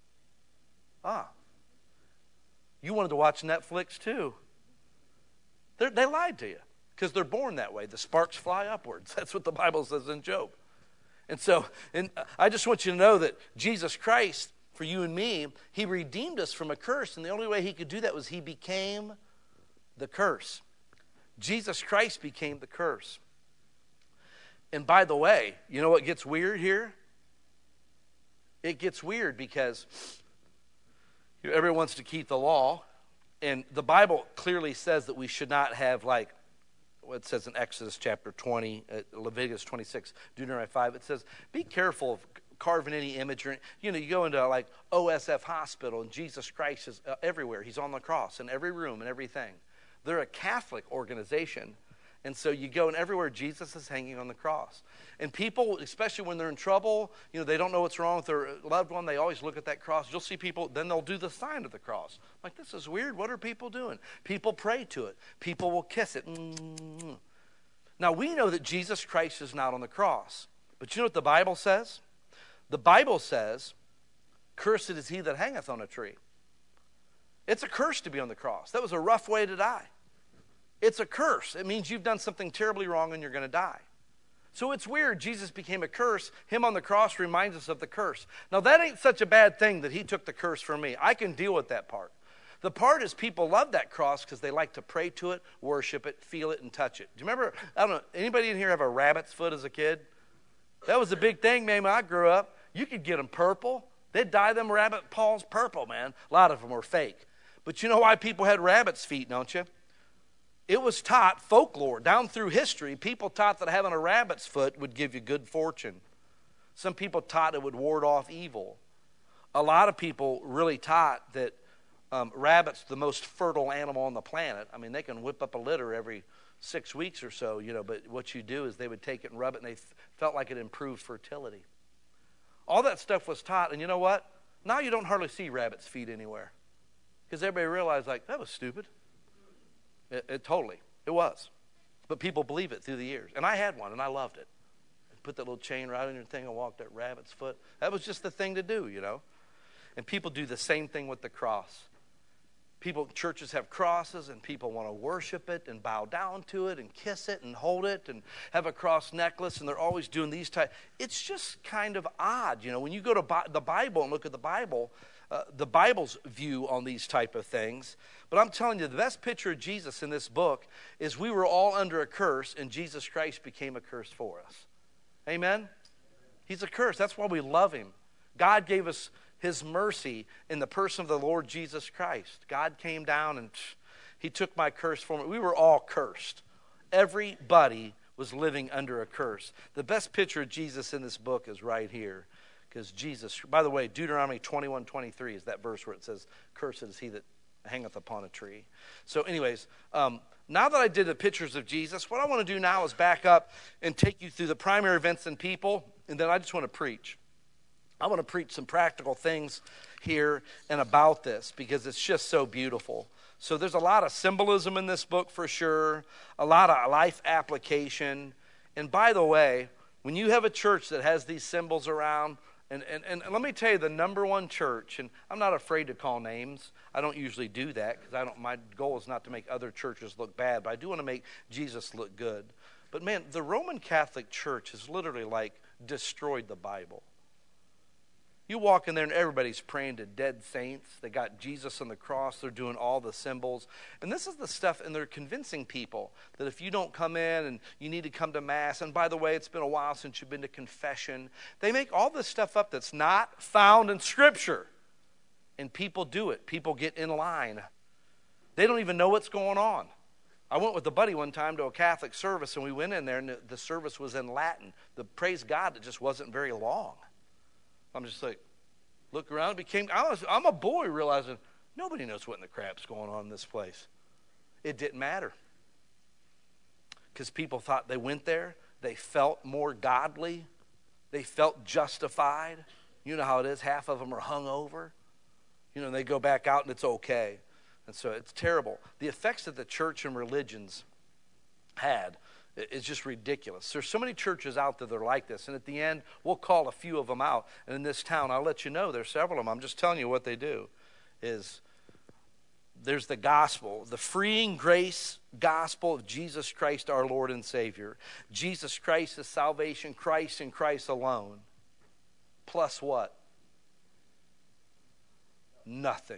Ah, you wanted to watch Netflix too. They're, they lied to you because they're born that way. The sparks fly upwards. That's what the Bible says in Job. And so, and I just want you to know that Jesus Christ, for you and me, he redeemed us from a curse. And the only way he could do that was he became the curse. Jesus Christ became the curse. And by the way, you know what gets weird here? It gets weird because you know, everyone wants to keep the law. And the Bible clearly says that we should not have like, what it says in Exodus chapter twenty, uh, Leviticus twenty-six, Deuteronomy five. It says, be careful of carving any image. Or, you know, you go into like O S F hospital and Jesus Christ is uh, everywhere. He's on the cross in every room and everything. They're a Catholic organization. And so you go and everywhere Jesus is hanging on the cross. And people, especially when they're in trouble, you know, they don't know what's wrong with their loved one, they always look at that cross. You'll see people, then they'll do the sign of the cross. Like, this is weird. What are people doing? People pray to it. People will kiss it. Mm-hmm. Now, we know that Jesus Christ is not on the cross. But you know what the Bible says? The Bible says, cursed is he that hangeth on a tree. It's a curse to be on the cross. That was a rough way to die. It's a curse. It means you've done something terribly wrong and you're going to die. So it's weird. Jesus became a curse. Him on the cross reminds us of the curse. Now, that ain't such a bad thing that he took the curse for me. I can deal with that part. The part is people love that cross because they like to pray to it, worship it, feel it, and touch it. Do you remember, I don't know, anybody in here have a rabbit's foot as a kid? That was a big thing, man, when I grew up. You could get them purple. They'd dye them rabbit paws purple, man. A lot of them were fake. But you know why people had rabbit's feet, don't you? It was taught, folklore, down through history, people taught that having a rabbit's foot would give you good fortune. Some people taught it would ward off evil. A lot of people really taught that um, rabbits the most fertile animal on the planet. I mean, they can whip up a litter every six weeks or so, you know, but what you do is they would take it and rub it, and they f- felt like it improved fertility. All that stuff was taught, and you know what? Now you don't hardly see rabbit's feet anywhere because everybody realized, like, that was stupid. It, it totally, it was. But people believe it through the years. And I had one, and I loved it. Put that little chain right on your thing and walk that rabbit's foot. That was just the thing to do, you know. And people do the same thing with the cross. People, churches have crosses, and people want to worship it and bow down to it and kiss it and hold it and have a cross necklace, and they're always doing these type. It's just kind of odd, you know. When you go to Bi- the Bible and look at the Bible, uh, the Bible's view on these type of things. But I'm telling you, the best picture of Jesus in this book is we were all under a curse, and Jesus Christ became a curse for us. Amen? He's a curse. That's why we love him. God gave us his mercy in the person of the Lord Jesus Christ. God came down and he took my curse for me. We were all cursed. Everybody was living under a curse. The best picture of Jesus in this book is right here. Because Jesus, by the way, Deuteronomy twenty-one twenty-three is that verse where it says, cursed is he that hangeth upon a tree. So anyways, um, now that I did the pictures of Jesus, what I want to do now is back up and take you through the primary events and people, and then I just want to preach. I want to preach some practical things here and about this because it's just so beautiful. So there's a lot of symbolism in this book for sure, a lot of life application. And by the way, when you have a church that has these symbols around, and, and, and let me tell you, the number one church, and I'm not afraid to call names. I don't usually do that because I don't. My goal is not to make other churches look bad, but I do want to make Jesus look good. But man, the Roman Catholic Church has literally like destroyed the Bible. You walk in there and everybody's praying to dead saints. They got Jesus on the cross. They're doing all the symbols. And this is the stuff, and they're convincing people that if you don't come in and you need to come to Mass, and by the way, it's been a while since you've been to confession. They make all this stuff up that's not found in Scripture. And people do it. People get in line. They don't even know what's going on. I went with a buddy one time to a Catholic service, and we went in there, and the, the service was in Latin. The praise God, it just wasn't very long. I'm just like, look around. It became, I was, I'm a boy realizing nobody knows what in the crap's going on in this place. It didn't matter. Because people thought they went there, they felt more godly, they felt justified. You know how it is, half of them are hungover. You know, they go back out and it's okay. And so it's terrible. The effects that the church and religions had, it's just ridiculous. There's so many churches out there that are like this. And at the end, we'll call a few of them out. And in this town, I'll let you know there's several of them. I'm just telling you what they do. Is there's the gospel, the freeing grace gospel of Jesus Christ, our Lord and Savior. Jesus Christ is salvation, Christ and Christ alone. Plus what? Nothing.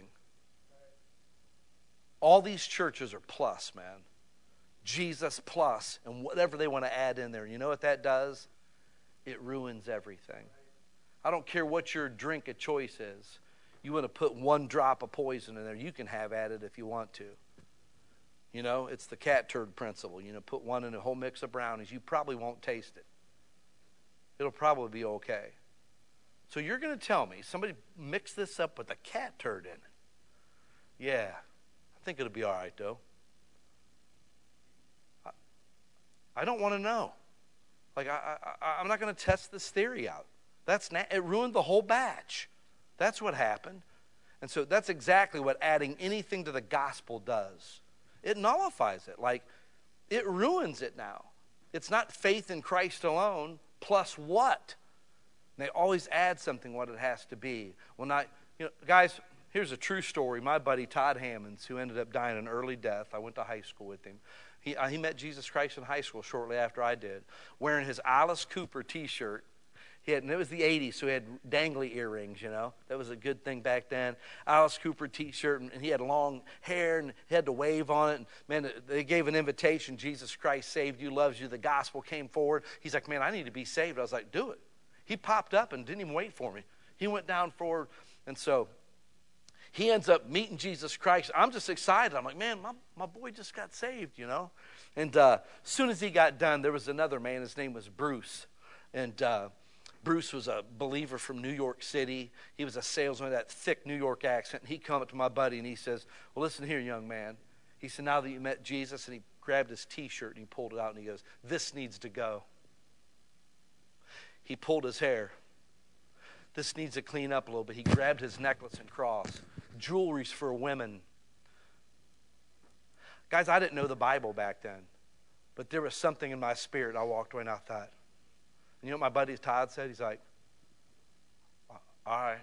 All these churches are plus, man. Jesus plus, and whatever they want to add in there. You know what that does? It ruins everything. I don't care what your drink of choice is. You want to put one drop of poison in there, you can have at it if you want to. You know, it's the cat turd principle. You know, put one in a whole mix of brownies. You probably won't taste it. It'll probably be okay. So you're going to tell me, somebody mix this up with a cat turd in it. Yeah, I think it'll be all right, though. I don't want to know. Like, I, I, I'm not going to test this theory out. That's na- it ruined the whole batch. That's what happened. And so that's exactly what adding anything to the gospel does. It nullifies it. Like, it ruins it now. It's not faith in Christ alone, plus what? And they always add something what it has to be. When I, you know, guys, here's a true story. My buddy Todd Hammonds, who ended up dying an early death. I went to high school with him. He, uh, he met Jesus Christ in high school shortly after I did, wearing his Alice Cooper t-shirt. He had, and it was the eighties, so he had dangly earrings, you know. That was a good thing back then. Alice Cooper t-shirt, and, and he had long hair, and he had to wave on it. And, man, they gave an invitation. Jesus Christ saved you, loves you. The gospel came forward. He's like, man, I need to be saved. I was like, do it. He popped up and didn't even wait for me. He went down forward, and so he ends up meeting Jesus Christ. I'm just excited. I'm like, man, my, my boy just got saved, you know. And uh, as soon as he got done, there was another man. His name was Bruce, and uh, Bruce was a believer from New York City. He was a salesman with that thick New York accent. And he come up to my buddy and he says, well, listen here, young man. He said, now that you met Jesus, and he grabbed his T-shirt and he pulled it out and he goes, this needs to go. He pulled his hair. This needs to clean up a little bit. He grabbed his necklace and cross. Jewelry's for women. Guys, I didn't know the Bible back then. But there was something in my spirit. I walked away and I thought, you know what my buddy Todd said? He's like, all right.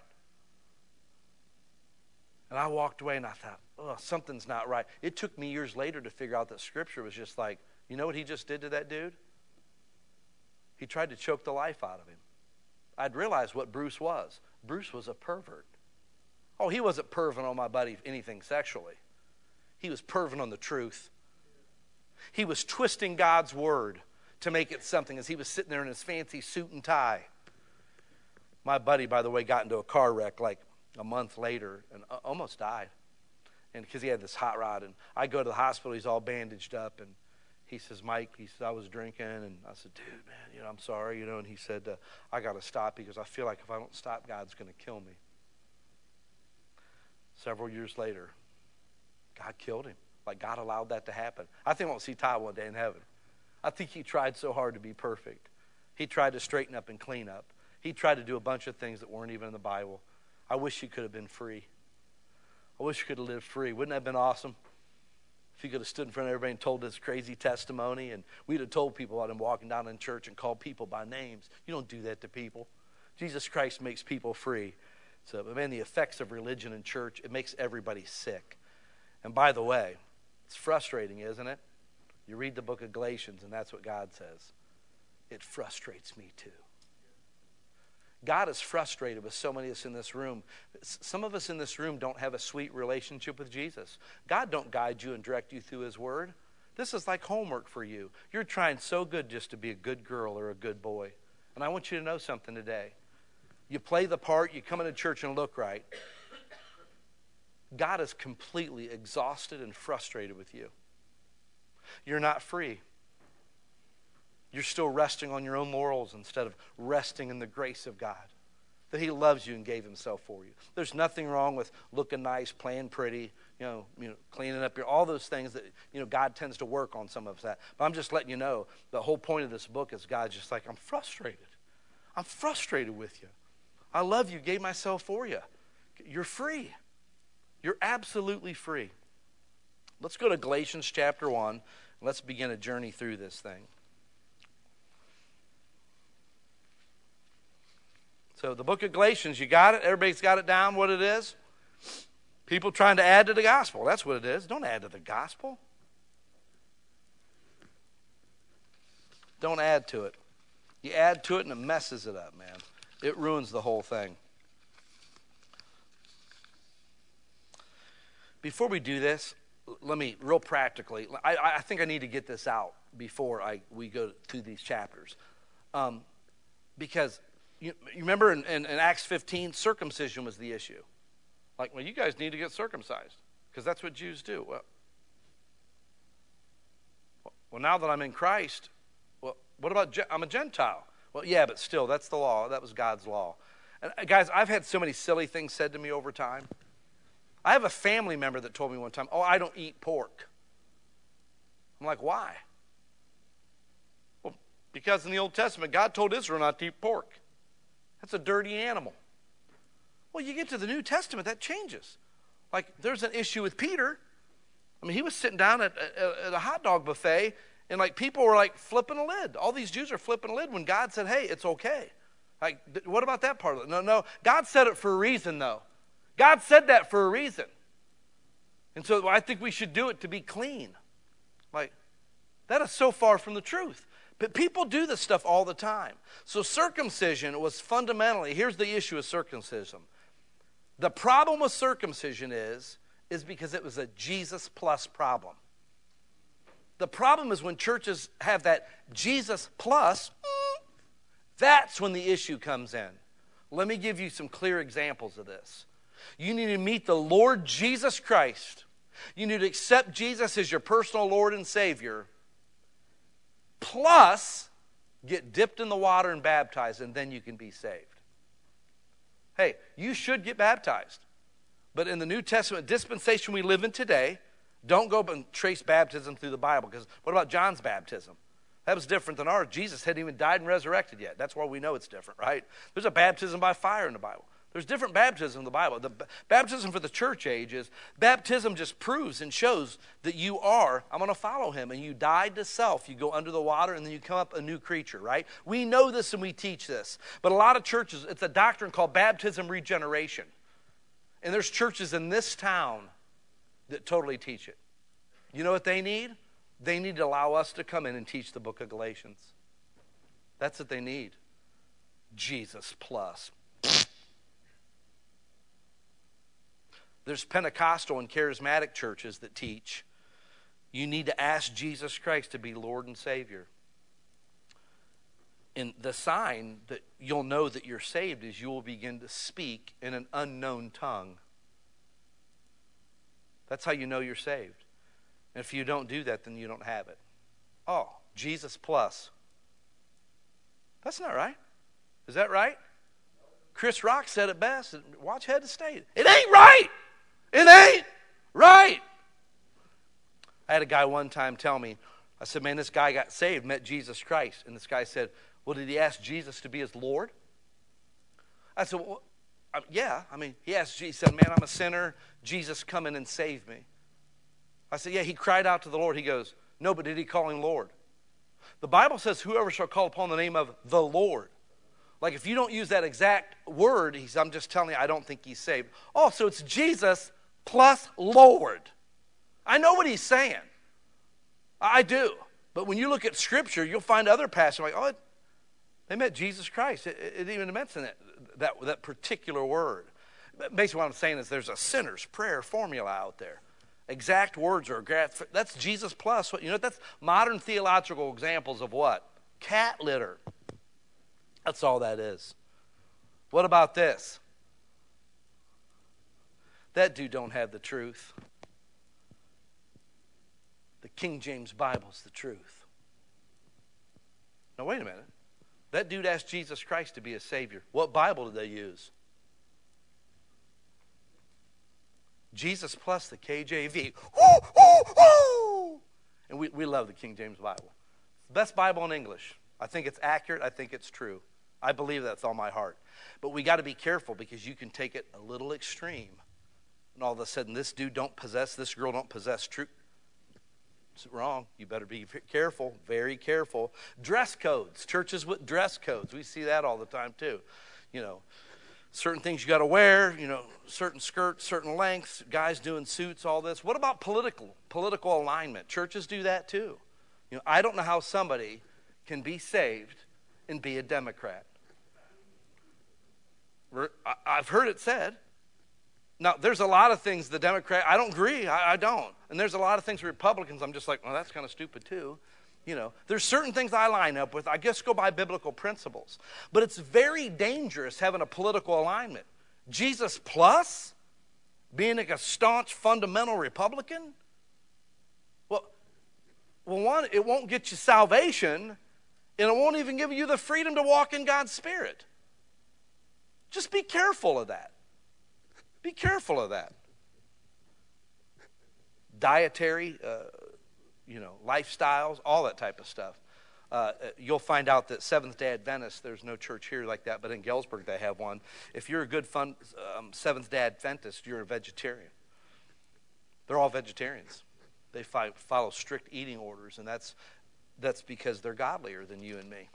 And I walked away and I thought, oh, something's not right. It took me years later to figure out that Scripture was just like, you know what he just did to that dude? He tried to choke the life out of him. I'd realized what Bruce was. Bruce was a pervert. Oh, he wasn't perving on my buddy anything sexually. He was perving on the truth. He was twisting God's word to make it something as he was sitting there in his fancy suit and tie. My buddy, by the way, got into a car wreck like a month later and almost died. And because he had this hot rod. And I go to the hospital, he's all bandaged up. And he says, Mike, he said, I was drinking. And I said, dude, man, you know, I'm sorry. You know, and he said, uh, I got to stop because I feel like if I don't stop, God's going to kill me. Several years later, God killed him. Like God allowed that to happen. I think we'll see Ty one day in heaven. I think he tried so hard to be perfect. He tried to straighten up and clean up. He tried to do a bunch of things that weren't even in the Bible. I wish he could have been free. I wish he could have lived free. Wouldn't that have been awesome? If he could have stood in front of everybody and told his crazy testimony, and we'd have told people about him walking down in church and called people by names. You don't do that to people. Jesus Christ makes people free. So, but man, the effects of religion in church, it makes everybody sick. And by the way, it's frustrating, isn't it? You read the book of Galatians, and that's what God says. It frustrates me too. God is frustrated with so many of us in this room. Some of us in this room don't have a sweet relationship with Jesus. God don't guide you and direct you through his word. This is like homework for you. You're trying so good just to be a good girl or a good boy. And I want you to know something today. You play the part, you come into church and look right. God is completely exhausted and frustrated with you. You're not free. You're still resting on your own morals instead of resting in the grace of God. That he loves you and gave himself for you. There's nothing wrong with looking nice, playing pretty, you know, you know, cleaning up your, all those things that, you know, God tends to work on some of that. But I'm just letting you know, the whole point of this book is God's just like, I'm frustrated. I'm frustrated with you. I love you, gave myself for you. You're free. You're absolutely free. Let's go to Galatians chapter one. Let's begin a journey through this thing. So the book of Galatians, you got it? Everybody's got it down what it is? People trying to add to the gospel. That's what it is. Don't add to the gospel. Don't add to it. You add to it and it messes it up, man. It ruins the whole thing. Before we do this, let me, real practically, I, I think I need to get this out before I we go through these chapters. Um, because you, you remember in, in, in Acts fifteen, circumcision was the issue. Like, well, you guys need to get circumcised because that's what Jews do. Well, well, now that I'm in Christ, well, what about, I'm a Gentile? Well, yeah, but still, that's the law. That was God's law. And guys, I've had so many silly things said to me over time. I have a family member that told me one time, oh, I don't eat pork. I'm like, why? Well, because in the Old Testament, God told Israel not to eat pork. That's a dirty animal. Well, you get to the New Testament, that changes. Like, there's an issue with Peter. I mean, he was sitting down at, at, at a hot dog buffet, and like people were like flipping a lid. All these Jews are flipping a lid when God said, hey, it's okay. Like, th- what about that part of it? No, no. God said it for a reason, though. God said that for a reason. And so I think we should do it to be clean. Like, that is so far from the truth. But people do this stuff all the time. So circumcision was fundamentally, here's the issue with circumcision. The problem with circumcision is, is because it was a Jesus plus problem. The problem is when churches have that Jesus plus, that's when the issue comes in. Let me give you some clear examples of this. You need to meet the Lord Jesus Christ. You need to accept Jesus as your personal Lord and Savior. Plus, get dipped in the water and baptized, and then you can be saved. Hey, you should get baptized. But in the New Testament dispensation we live in today, don't go and trace baptism through the Bible. Because what about John's baptism? That was different than ours. Jesus hadn't even died and resurrected yet. That's why we know it's different, right? There's a baptism by fire in the Bible. There's different baptism in the Bible. The b- baptism for the church age is, baptism just proves and shows that you are, I'm going to follow him. And you died to self. You go under the water and then you come up a new creature, right? We know this and we teach this. But a lot of churches, it's a doctrine called baptism regeneration. And there's churches in this town that totally teach it. You know what they need? They need to allow us to come in and teach the book of Galatians. That's what they need. Jesus plus. There's Pentecostal and charismatic churches that teach you need to ask Jesus Christ to be Lord and Savior. And the sign that you'll know that you're saved is you will begin to speak in an unknown tongue. That's how you know you're saved. And if you don't do that, then you don't have it. Oh, Jesus plus. That's not right. Is that right? Chris Rock said it best. Watch Head of State. It ain't right. It ain't right. I had a guy one time tell me, I said, man, this guy got saved, met Jesus Christ. And this guy said, well, did he ask Jesus to be his Lord? I said, well, yeah. I mean, he asked, he said, man, I'm a sinner. Jesus, come in and save me. I said, yeah, he cried out to the Lord. He goes, no, but did he call him Lord? The Bible says, whoever shall call upon the name of the Lord. Like if you don't use that exact word, he's, I'm just telling you, I don't think he's saved. Oh, so it's Jesus plus Lord. I know what he's saying. I do. But when you look at Scripture, you'll find other passages like, oh, it, they met Jesus Christ. It, it even mentioned it, that, that particular word. Basically what I'm saying is there's a sinner's prayer formula out there. Exact words are, that's Jesus plus. You know, that's modern theological examples of what? Cat litter. That's all that is. What about this? That dude don't have the truth. The King James Bible's the truth. Now wait a minute. That dude asked Jesus Christ to be his Savior. What Bible did they use? Jesus plus the K J V. Woo, woo, woo! And we, we love the King James Bible. Best Bible in English. I think it's accurate. I think it's true. I believe that with all my heart. But we got to be careful because you can take it a little extreme. And all of a sudden, this dude don't possess, this girl don't possess truth. It's wrong. You better be careful, very careful. Dress codes. Churches with dress codes. We see that all the time too. You know, certain things you got to wear, you know, certain skirts, certain lengths, guys doing suits, all this. What about political, political alignment? Churches do that too. You know, I don't know how somebody can be saved and be a Democrat. I've heard it said. Now, there's a lot of things the Democrat, I don't agree, I, I don't. And there's a lot of things Republicans, I'm just like, well, that's kind of stupid too. You know, there's certain things I line up with. I guess go by biblical principles. But it's very dangerous having a political alignment. Jesus plus being like a staunch fundamental Republican? Well, well, one, it won't get you salvation, and it won't even give you the freedom to walk in God's Spirit. Just be careful of that. Be careful of that. Dietary, uh, you know, lifestyles, all that type of stuff. Uh, you'll find out that Seventh-day Adventists, there's no church here like that, but in Galesburg they have one. If you're a good fun, um, Seventh-day Adventist, you're a vegetarian. They're all vegetarians. They fi- follow strict eating orders, and that's that's because they're godlier than you and me.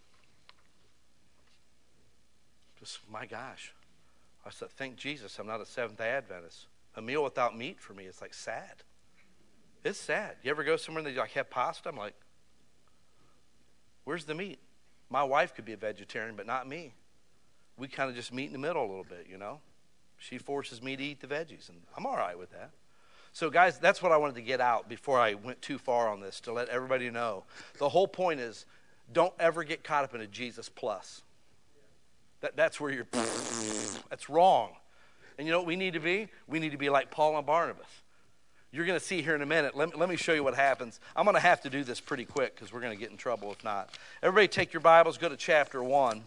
Just, my gosh. I said, thank Jesus I'm not a Seventh-day Adventist. A meal without meat for me is like sad. It's sad. You ever go somewhere and they like have pasta? I'm like, Where's the meat? My wife could be a vegetarian, but not me. We kind of just meet in the middle a little bit, you know. She forces me to eat the veggies, and I'm all right with that. So, guys, that's what I wanted to get out before I went too far on this, to let everybody know. The whole point is, don't ever get caught up in a Jesus plus. That, that's where you're, that's wrong. And you know what we need to be? We need to be like Paul and Barnabas. You're going to see here in a minute. Let me, let me show you what happens. I'm going to have to do this pretty quick because we're going to get in trouble if not. Everybody take your Bibles, go to chapter one.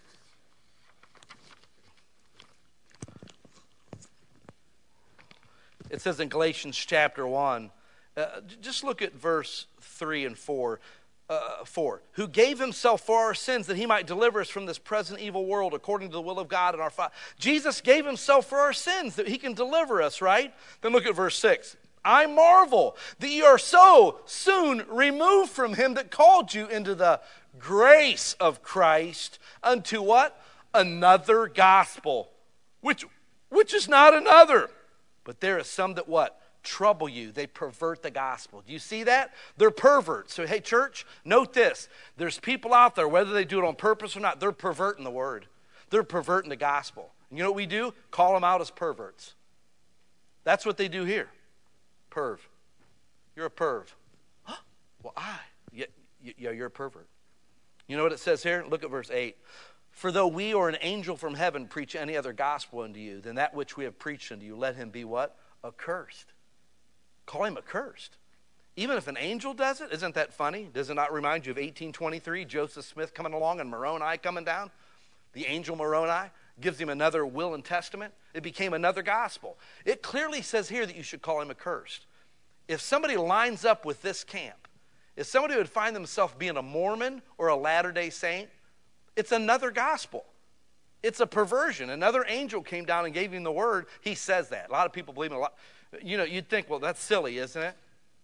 It says in Galatians chapter one, uh, just look at verse three and four. Uh, four, who gave himself for our sins that he might deliver us from this present evil world according to the will of God and our Father. Jesus gave himself for our sins that he can deliver us, right? Then look at verse six. I marvel that you are so soon removed from him that called you into the grace of Christ unto what? Another gospel, which, which is not another. But there is some that what? Trouble you. They pervert the gospel. Do you see that? They're perverts. So, hey, church, note this. There's people out there, whether they do it on purpose or not, they're perverting the word. They're perverting the gospel. And you know what we do? Call them out as perverts. That's what they do here. Perv. You're a perv. Huh? Well, I. Yeah, yeah, you're a pervert. You know what it says here? Look at verse eight. For though we or an angel from heaven preach any other gospel unto you than that which we have preached unto you, let him be what? Accursed. Call him accursed. Even if an angel does it, isn't that funny? Does it not remind you of eighteen twenty-three, Joseph Smith coming along and Moroni coming down? The angel Moroni gives him another will and testament. It became another gospel. It clearly says here that you should call him accursed. If somebody lines up with this camp, if somebody would find themselves being a Mormon or a Latter-day Saint, it's another gospel. It's a perversion. Another angel came down and gave him the word. He says that. A lot of people believe in a lot. You know, you'd think, well, that's silly, isn't it?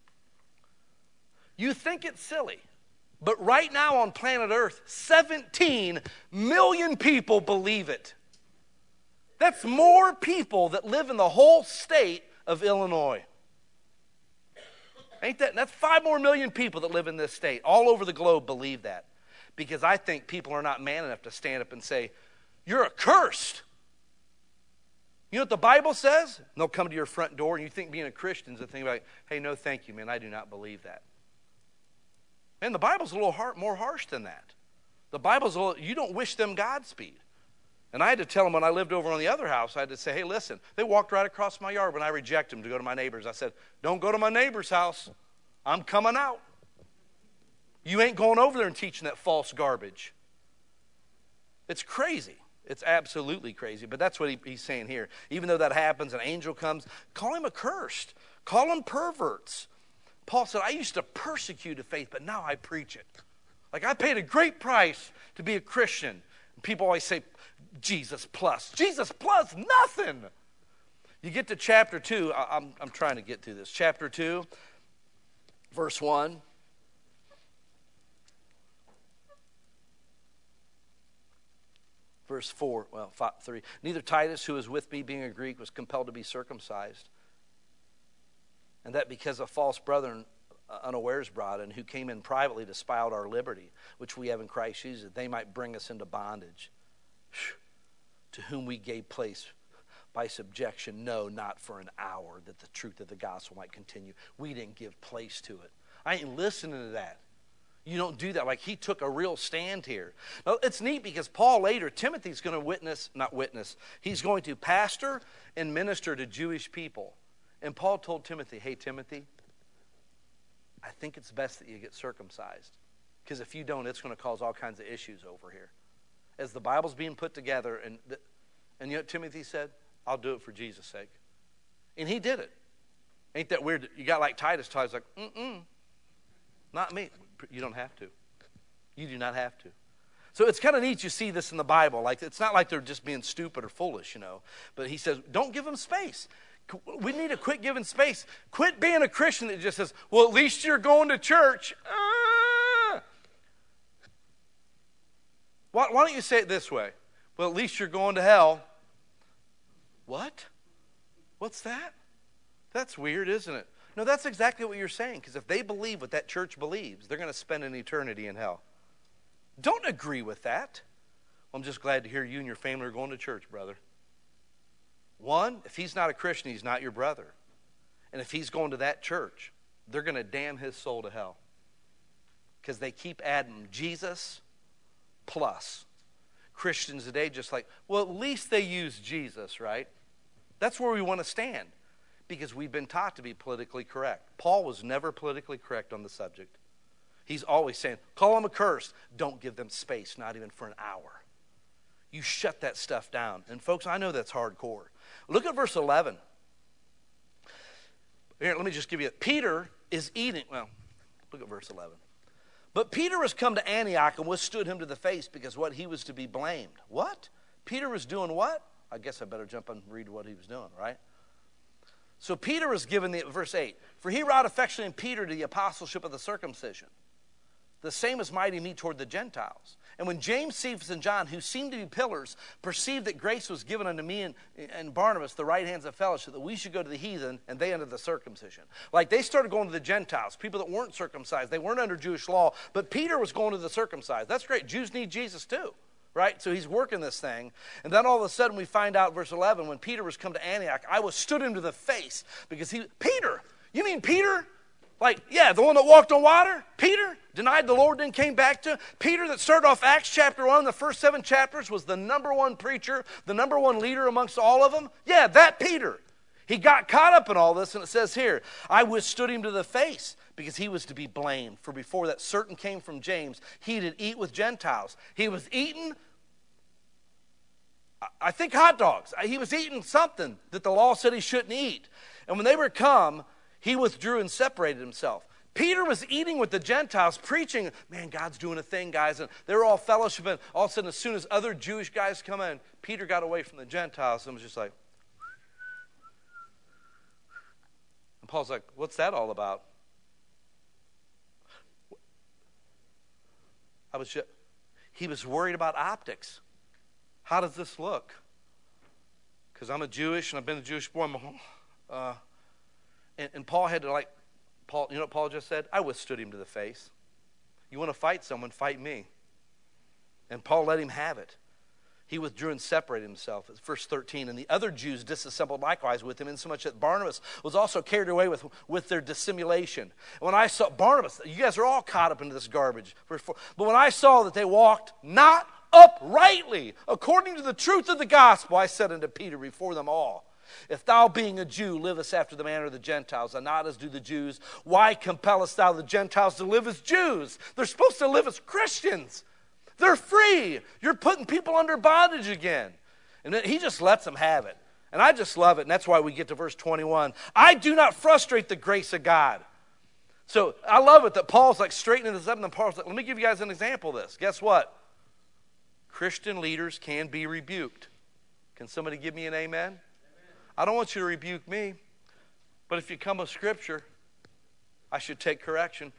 You think it's silly. But right now on planet Earth, seventeen million people believe it. That's more people that live in the whole state of Illinois. Ain't that? That's five more million people that live in this state. All over the globe believe that. Because I think people are not man enough to stand up and say, you're accursed. You know what the Bible says? And they'll come to your front door and you think being a Christian is a thing like, hey, no thank you, man, I do not believe that. Man, the Bible's a little hard, more harsh than that. The Bible's a little, you don't wish them Godspeed. And I had to tell them when I lived over on the other house, I had to say, hey, listen, they walked right across my yard when I rejected them to go to my neighbor's. I said, don't go to my neighbor's house. I'm coming out. You ain't going over there and teaching that false garbage. It's crazy. It's absolutely crazy. But that's what he, he's saying here. Even though that happens, an angel comes, call him accursed. Call them perverts. Paul said, I used to persecute the faith, but now I preach it. Like I paid a great price to be a Christian. People always say, Jesus plus. Jesus plus nothing. You get to chapter two. I, I'm, I'm trying to get through this. Chapter two, verse one. Verse four, well, five, three. Neither Titus, who was with me, being a Greek, was compelled to be circumcised. And that because a false brethren unawares brought in, who came in privately to spy out our liberty, which we have in Christ Jesus, they might bring us into bondage. Whew. To whom we gave place by subjection, no, not for an hour, that the truth of the gospel might continue. We didn't give place to it. I ain't listening to that. You don't do that. Like he took a real stand here. Now, it's neat because Paul later, Timothy's going to witness, not witness, he's going to pastor and minister to Jewish people. And Paul told Timothy, hey, Timothy, I think it's best that you get circumcised. Because if you don't, it's going to cause all kinds of issues over here. As the Bible's being put together, and, the, and you know what Timothy said? I'll do it for Jesus' sake. And he did it. Ain't that weird? You got like Titus. Titus like, mm-mm, not me. You don't have to. You do not have to. So it's kind of neat you see this in the Bible. Like it's not like they're just being stupid or foolish, you know. But he says, don't give them space. We need to quit giving space. Quit being a Christian that just says, well, at least you're going to church. Ah. Why, why don't you say it this way? Well, at least you're going to hell. What? What's that? That's weird, isn't it? No, that's exactly what you're saying. Because if they believe what that church believes, they're going to spend an eternity in hell. Don't agree with that. Well, I'm just glad to hear you and your family are going to church, brother. One, if he's not a Christian, he's not your brother. And if he's going to that church, they're going to damn his soul to hell. Because they keep adding Jesus plus. Christians today just like, well, at least they use Jesus, right? That's where we want to stand. Because we've been taught to be politically correct. Paul was never politically correct on the subject. He's always saying, call them accursed. Don't give them space, not even for an hour. You shut that stuff down. And folks, I know that's hardcore. Look at verse eleven. Here, let me just give you, Peter is eating, well, look at verse eleven. But Peter was come to Antioch and withstood him to the face because what he was to be blamed. What? Peter was doing what? I guess I better jump and read what he was doing, right? So Peter was given the, verse eight, for he wrought affectionately in Peter to the apostleship of the circumcision. The same as mighty me toward the Gentiles. And when James, Cephas, and John, who seemed to be pillars, perceived that grace was given unto me and, and Barnabas, the right hands of fellowship, that we should go to the heathen, and they unto the circumcision. Like they started going to the Gentiles, people that weren't circumcised. They weren't under Jewish law, but Peter was going to the circumcised. That's great. Jews need Jesus too, right? So he's working this thing. And then all of a sudden we find out, verse eleven, when Peter was come to Antioch, I withstood him to the face because he, Peter, you mean Peter? Like, yeah, the one that walked on water, Peter, denied the Lord, then came back to. Peter that started off Acts chapter one, the first seven chapters, was the number one preacher, the number one leader amongst all of them. Yeah, that Peter. He got caught up in all this, and it says here, I withstood him to the face because he was to be blamed. For before that certain came from James, he did eat with Gentiles. He was eating, I think, hot dogs. He was eating something that the law said he shouldn't eat. And when they were come, he withdrew and separated himself. Peter was eating with the Gentiles, preaching, man, God's doing a thing, guys. And they were all fellowshipping. All of a sudden, as soon as other Jewish guys come in, Peter got away from the Gentiles and was just like, and Paul's like, what's that all about? I was just, he was worried about optics. How does this look? Because I'm a Jewish and I've been a Jewish boy. Uh, and, and Paul had to like, Paul, you know what Paul just said? I withstood him to the face. You want to fight someone, fight me. And Paul let him have it. He withdrew and separated himself. It's verse thirteen. And the other Jews disassembled likewise with him, insomuch that Barnabas was also carried away with, with their dissimulation. And when I saw Barnabas, you guys are all caught up into this garbage. Verse four, but when I saw that they walked not uprightly, according to the truth of the gospel, I said unto Peter before them all, if thou being a Jew livest after the manner of the Gentiles, and not as do the Jews, why compellest thou the Gentiles to live as Jews? They're supposed to live as Christians. They're free. You're putting people under bondage again. And he just lets them have it. And I just love it, and that's why we get to verse twenty-one. I do not frustrate the grace of God. So I love it that Paul's like straightening this up, and then Paul's like, let me give you guys an example of this. Guess what? Christian leaders can be rebuked. Can somebody give me an amen? I don't want you to rebuke me, but if you come with Scripture, I should take correction.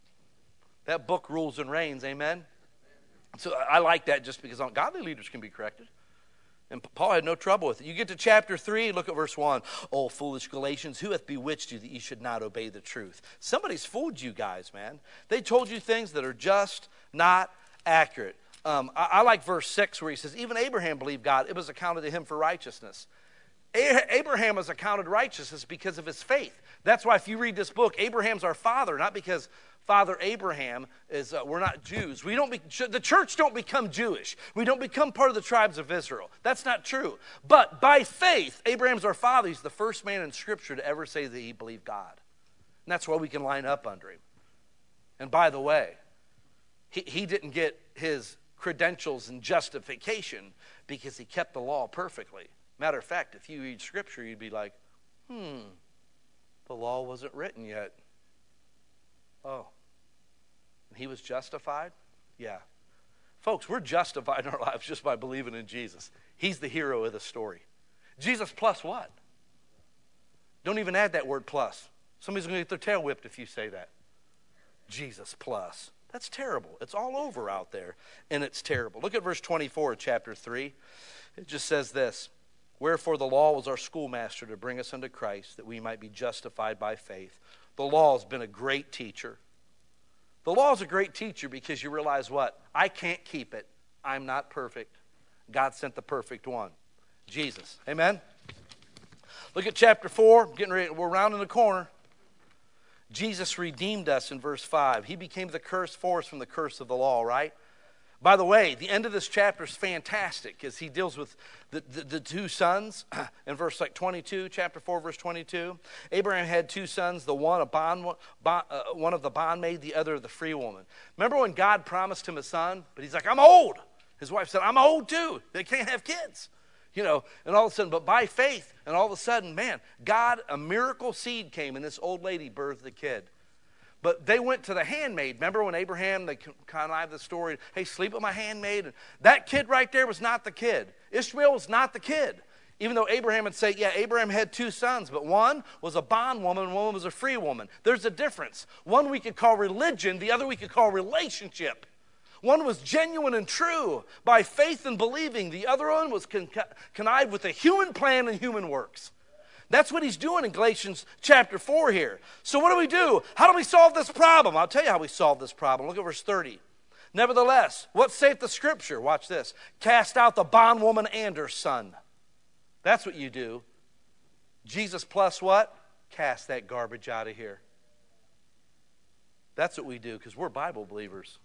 That book rules and reigns, amen? So I like that just because godly leaders can be corrected. And Paul had no trouble with it. You get to chapter three, look at verse one. Oh, foolish Galatians, who hath bewitched you that you should not obey the truth? Somebody's fooled you guys, man. They told you things that are just not accurate. Um, I, I like verse six where he says, even Abraham believed God. It was accounted to him for righteousness. Abraham was accounted righteousness because of his faith. That's why if you read this book, Abraham's our father, not because Father Abraham is, uh, we're not Jews. We don't be, the church don't become Jewish. We don't become part of the tribes of Israel. That's not true. But by faith, Abraham's our father. He's the first man in Scripture to ever say that he believed God. And that's why we can line up under him. And by the way, he, he didn't get his credentials and justification because he kept the law perfectly. Matter of fact, if you read Scripture, you'd be like, hmm, the law wasn't written yet. Oh, and he was justified? Yeah. Folks, we're justified in our lives just by believing in Jesus. He's the hero of the story. Jesus plus what? Don't even add that word plus. Somebody's going to get their tail whipped if you say that. Jesus plus. That's terrible. It's all over out there, and it's terrible. Look at verse twenty-four of chapter three. It just says this. Wherefore the law was our schoolmaster to bring us unto Christ, that we might be justified by faith. The law has been a great teacher. The law is a great teacher because you realize what? I can't keep it. I'm not perfect. God sent the perfect one, Jesus. Amen? Look at chapter four. Getting ready. We're rounding the corner. Jesus redeemed us in verse five. He became the curse for us from the curse of the law, right? By the way, the end of this chapter is fantastic because he deals with the, the, the two sons in verse like twenty-two, chapter four, verse twenty-two. Abraham had two sons, the one a bond, bond uh, one of the bondmaid, the other of the free woman. Remember when God promised him a son, but he's like, I'm old. His wife said, I'm old too. They can't have kids. You know, and all of a sudden, but by faith, and all of a sudden, man, God, a miracle seed came, and this old lady birthed a kid. But they went to the handmaid. Remember when Abraham, they connived the story, hey, sleep with my handmaid? And that kid right there was not the kid. Ishmael was not the kid. Even though Abraham would say, yeah, Abraham had two sons, but one was a bondwoman, one was a free woman. There's a difference. One we could call religion, the other we could call relationship. One was genuine and true by faith and believing. The other one was con- connived with a human plan and human works. That's what he's doing in Galatians chapter four here. So what do we do? How do we solve this problem? I'll tell you how we solve this problem. Look at verse thirty. Nevertheless, what saith the scripture? Watch this. Cast out the bondwoman and her son. That's what you do. Jesus plus what? Cast that garbage out of here. That's what we do because we're Bible believers.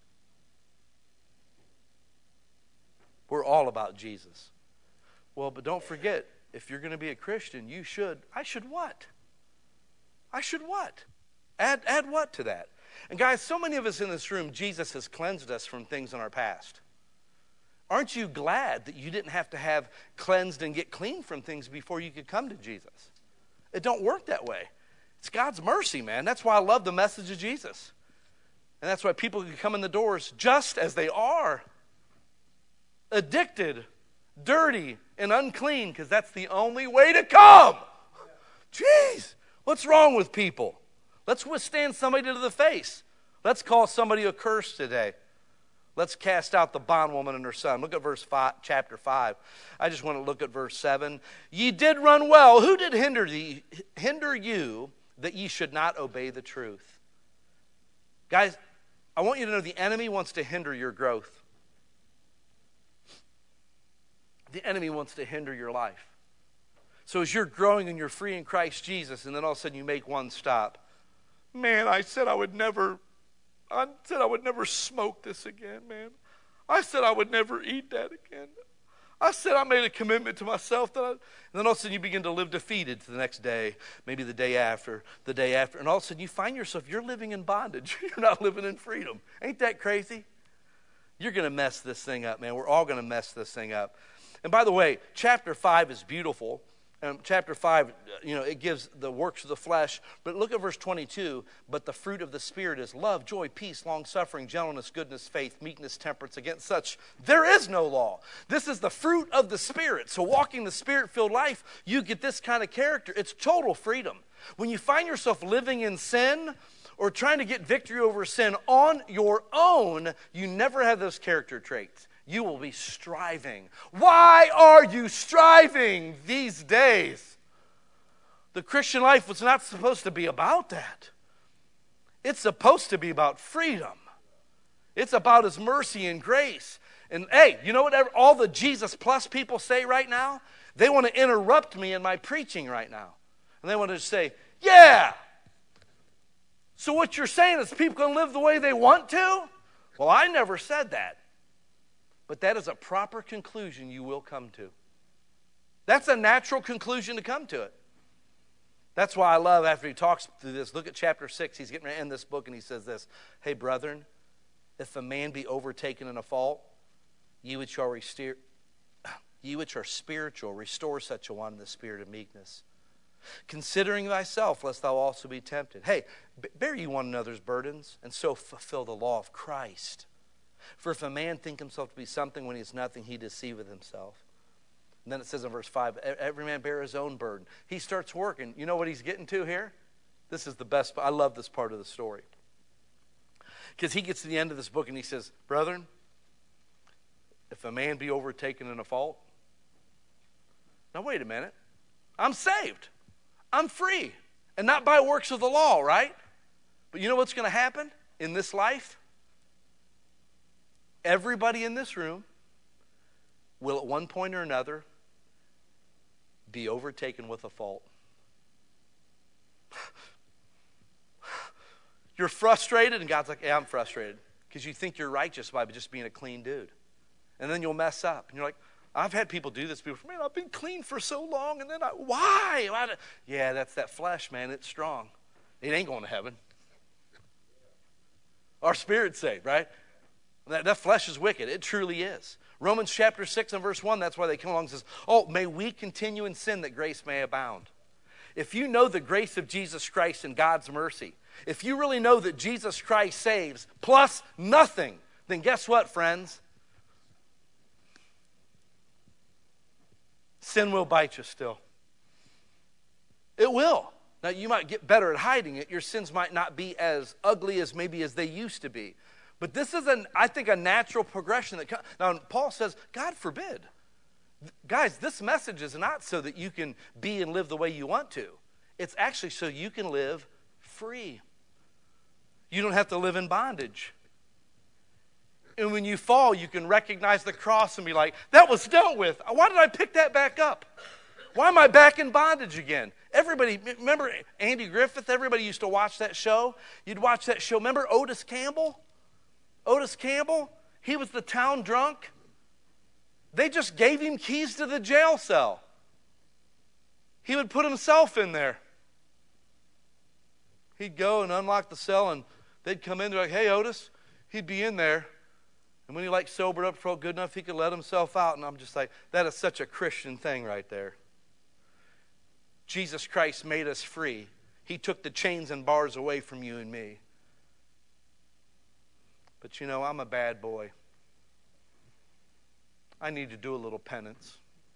We're all about Jesus. Well, but don't forget, if you're going to be a Christian, you should, I should what? I should what? Add, add what to that? And guys, so many of us in this room, Jesus has cleansed us from things in our past. Aren't you glad that you didn't have to have cleansed and get clean from things before you could come to Jesus? It don't work that way. It's God's mercy, man. That's why I love the message of Jesus. And that's why people can come in the doors just as they are. Addicted, dirty, and unclean, because that's the only way to come. Jeez, what's wrong with people? Let's withstand somebody to the face. Let's call somebody a curse today. Let's cast out the bondwoman and her son. Look at verse five, chapter five. I just want to look at verse seven. Ye did run well. Who did hinder thee, hinder you that ye should not obey the truth? Guys, I want you to know the enemy wants to hinder your growth. The enemy wants to hinder your life. So as you're growing and you're free in Christ Jesus, and then all of a sudden you make one stop. Man, I said I would never, I said I would never smoke this again, man. I said I would never eat that again. I said I made a commitment to myself. That I, and then all of a sudden you begin to live defeated to the next day, maybe the day after, the day after. And all of a sudden you find yourself, you're living in bondage. You're not living in freedom. Ain't that crazy? You're going to mess this thing up, man. We're all going to mess this thing up. And by the way, chapter five is beautiful. Um, chapter five, you know, it gives the works of the flesh. But look at verse twenty-two. But the fruit of the Spirit is love, joy, peace, long-suffering, gentleness, goodness, faith, meekness, temperance. Against such there is no law. This is the fruit of the Spirit. So walking the Spirit-filled life, you get this kind of character. It's total freedom. When you find yourself living in sin or trying to get victory over sin on your own, you never have those character traits. You will be striving. Why are you striving these days? The Christian life was not supposed to be about that. It's supposed to be about freedom. It's about His mercy and grace. And hey, you know what all the Jesus plus people say right now? They want to interrupt me in my preaching right now. And they want to say, yeah. So what you're saying is people can live the way they want to? Well, I never said that. But that is a proper conclusion you will come to. That's a natural conclusion to come to it. That's why I love after he talks through this, look at chapter six. He's getting ready to end this book and he says this. Hey, brethren, if a man be overtaken in a fault, ye which are, resteer, ye which are spiritual, restore such a one in the spirit of meekness. Considering thyself, lest thou also be tempted. Hey, bear ye one another's burdens, and so fulfill the law of Christ. For if a man think himself to be something when he is nothing, he deceiveth himself. And then it says in verse five, every man bear his own burden. He starts working. You know what he's getting to here? This is the best. I love this part of the story. Because he gets to the end of this book and he says, brethren, if a man be overtaken in a fault. Now wait a minute. I'm saved. I'm free. And not by works of the law, right? But you know what's going to happen in this life? Everybody in this room will at one point or another be overtaken with a fault. You're frustrated, and God's like, yeah, I'm frustrated. Because you think you're righteous by just being a clean dude. And then you'll mess up. And you're like, I've had people do this before. Man, I've been clean for so long, and then I, why? Why do-" Yeah, that's that flesh, man. It's strong. It ain't going to heaven. Our spirit's saved, right? That, that flesh is wicked. It truly is. Romans chapter six and verse one, that's why they come along and says, oh, may we continue in sin that grace may abound. If you know the grace of Jesus Christ and God's mercy, if you really know that Jesus Christ saves plus nothing, then guess what, friends? Sin will bite you still. It will. Now, you might get better at hiding it. Your sins might not be as ugly as maybe as they used to be. But this is, an, I think, a natural progression. That comes. Now, Paul says, God forbid. Guys, this message is not so that you can be and live the way you want to. It's actually so you can live free. You don't have to live in bondage. And when you fall, you can recognize the cross and be like, that was dealt with. Why did I pick that back up? Why am I back in bondage again? Everybody, remember Andy Griffith? Everybody used to watch that show. You'd watch that show. Remember Otis Campbell? Otis Campbell? He was the town drunk. They just gave him keys to the jail cell. He would put himself in there. He'd go and unlock the cell, and they'd come in. They're like, hey, Otis. He'd be in there. And when he like sobered up, felt good enough, he could let himself out. And I'm just like, that is such a Christian thing right there. Jesus Christ made us free. He took the chains and bars away from you and me. But you know, I'm a bad boy. I need to do a little penance.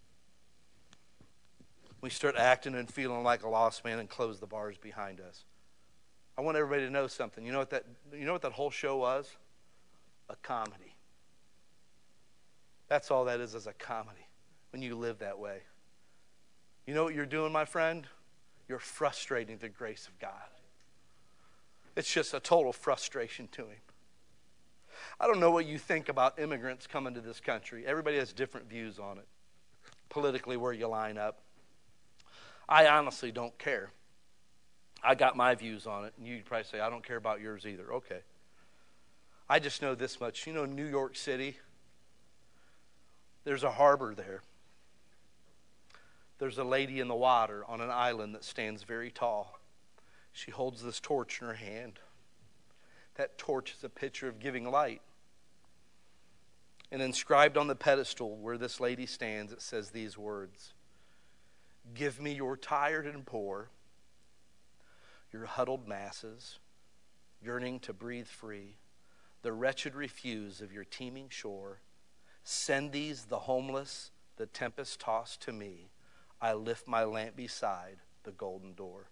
We start acting and feeling like a lost man and close the bars behind us. I want everybody to know something. You know what that, you know what that whole show was? A comedy. That's all that is, is a comedy when you live that way. You know what you're doing, my friend? You're frustrating the grace of God. It's just a total frustration to him. I don't know what you think about immigrants coming to this country. Everybody has different views on it, politically where you line up. I honestly don't care. I got my views on it, and you'd probably say, I don't care about yours either. Okay. I just know this much. You know New York City? There's a harbor there. There's a lady in the water on an island that stands very tall. She holds this torch in her hand. That torch is a picture of giving light. And inscribed on the pedestal where this lady stands, it says these words: give me your tired and poor, your huddled masses, yearning to breathe free, the wretched refuse of your teeming shore. Send these, the homeless, the tempest tossed to me. I lift my lamp beside the golden door.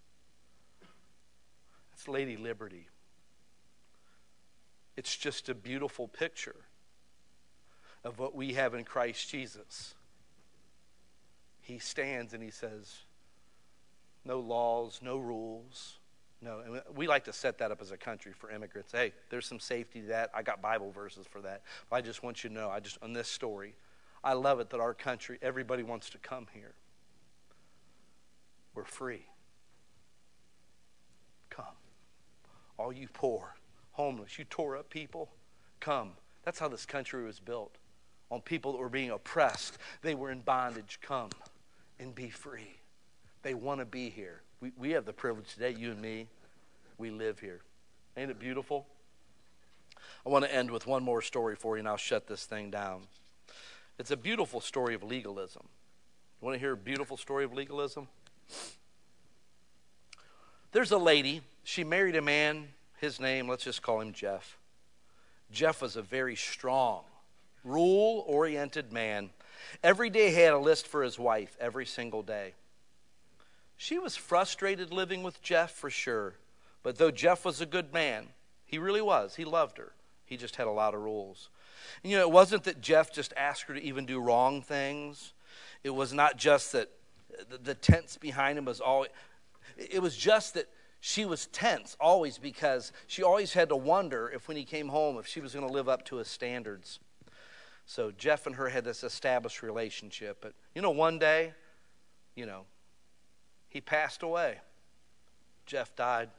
That's Lady Liberty. It's just a beautiful picture of what we have in Christ Jesus. He stands and he says, no laws, no rules. No, and we like to set that up as a country for immigrants. Hey, there's some safety to that. I got Bible verses for that. But I just want you to know, I just on this story, I love it that our country, everybody wants to come here. We're free. Come. All you poor, homeless, you tore up people, come. That's how this country was built. On people that were being oppressed. They were in bondage. Come and be free. They want to be here. We, we have the privilege today, you and me, we live here. Ain't it beautiful? I want to end with one more story for you, and I'll shut this thing down. It's a beautiful story of legalism. You want to hear a beautiful story of legalism? There's a lady. She married a man. His name, let's just call him Jeff. Jeff was a very strong, rule-oriented man. Every day he had a list for his wife, every single day. She was frustrated living with Jeff for sure. But though Jeff was a good man, he really was. He loved her. He just had a lot of rules. And, you know, it wasn't that Jeff just asked her to even do wrong things. It was not just that the, the tense behind him was all. It was just that She was tense always because she always had to wonder if when he came home, if she was going to live up to his standards. So Jeff and her had this established relationship. But, you know, one day, you know, he passed away. Jeff died.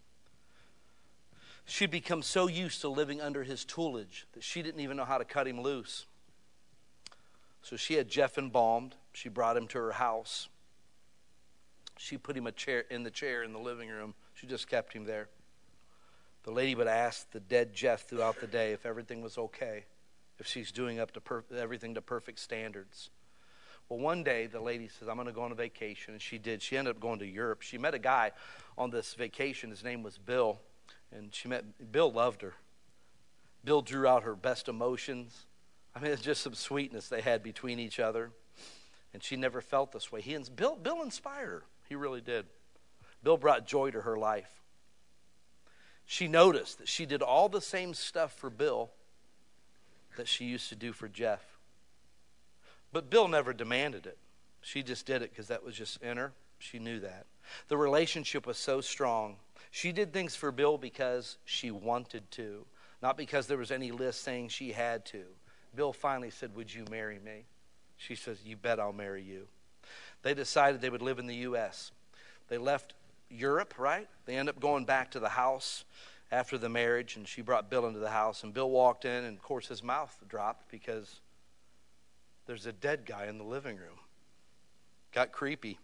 She'd become so used to living under his tutelage that she didn't even know how to cut him loose. So she had Jeff embalmed. She brought him to her house. She put him a chair in the chair in the living room. She just kept him there. The lady would ask the dead Jeff throughout the day if everything was okay, if she's doing up to per- everything to perfect standards. Well, one day the lady says, I'm going to go on a vacation, and she did. She ended up going to Europe. She met a guy on this vacation. His name was Bill, and she met. Bill loved her. Bill drew out her best emotions. I mean, it's just some sweetness they had between each other, and she never felt this way. He Bill Bill inspired her. He really did. Bill brought joy to her life. She noticed that she did all the same stuff for Bill that she used to do for Jeff. But Bill never demanded it. She just did it because that was just in her. She knew that. The relationship was so strong. She did things for Bill because she wanted to, not because there was any list saying she had to. Bill finally said, would you marry me? She says, you bet I'll marry you. They decided they would live in the U S They left Europe, right? They ended up going back to the house after the marriage, and she brought Bill into the house, and Bill walked in, and of course his mouth dropped because there's a dead guy in the living room. Got creepy.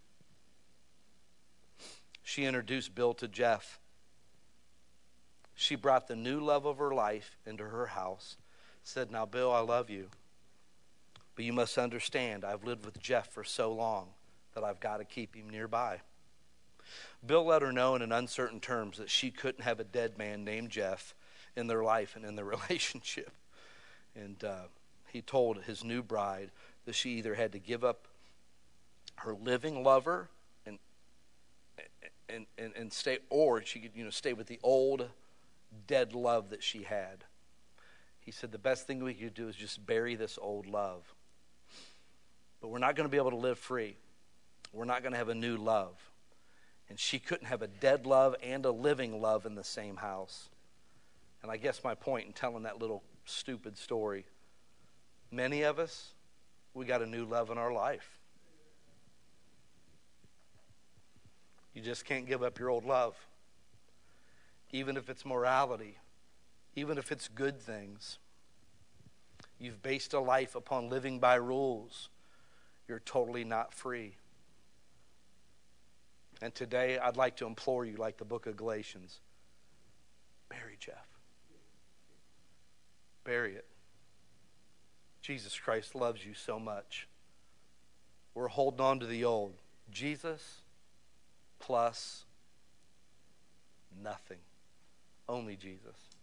She introduced Bill to Jeff. She brought the new love of her life into her house, said, now Bill, I love you, but you must understand I've lived with Jeff for so long that I've got to keep him nearby. Bill let her know in an uncertain terms that she couldn't have a dead man named Jeff in their life and in their relationship. And uh, he told his new bride that she either had to give up her living lover and and and, and stay, or she could, you know, stay with the old dead love that she had. He said the best thing we could do is just bury this old love. But we're not going to be able to live free. We're not going to have a new love. And she couldn't have a dead love and a living love in the same house. And I guess my point in telling that little stupid story, many of us, we got a new love in our life. You just can't give up your old love. Even if it's morality, even if it's good things. You've based a life upon living by rules. You're totally not free. And today I'd like to implore you, like the book of Galatians, bury Jeff. Bury it. Jesus Christ loves you so much. We're holding on to the old. Jesus plus nothing. Only Jesus.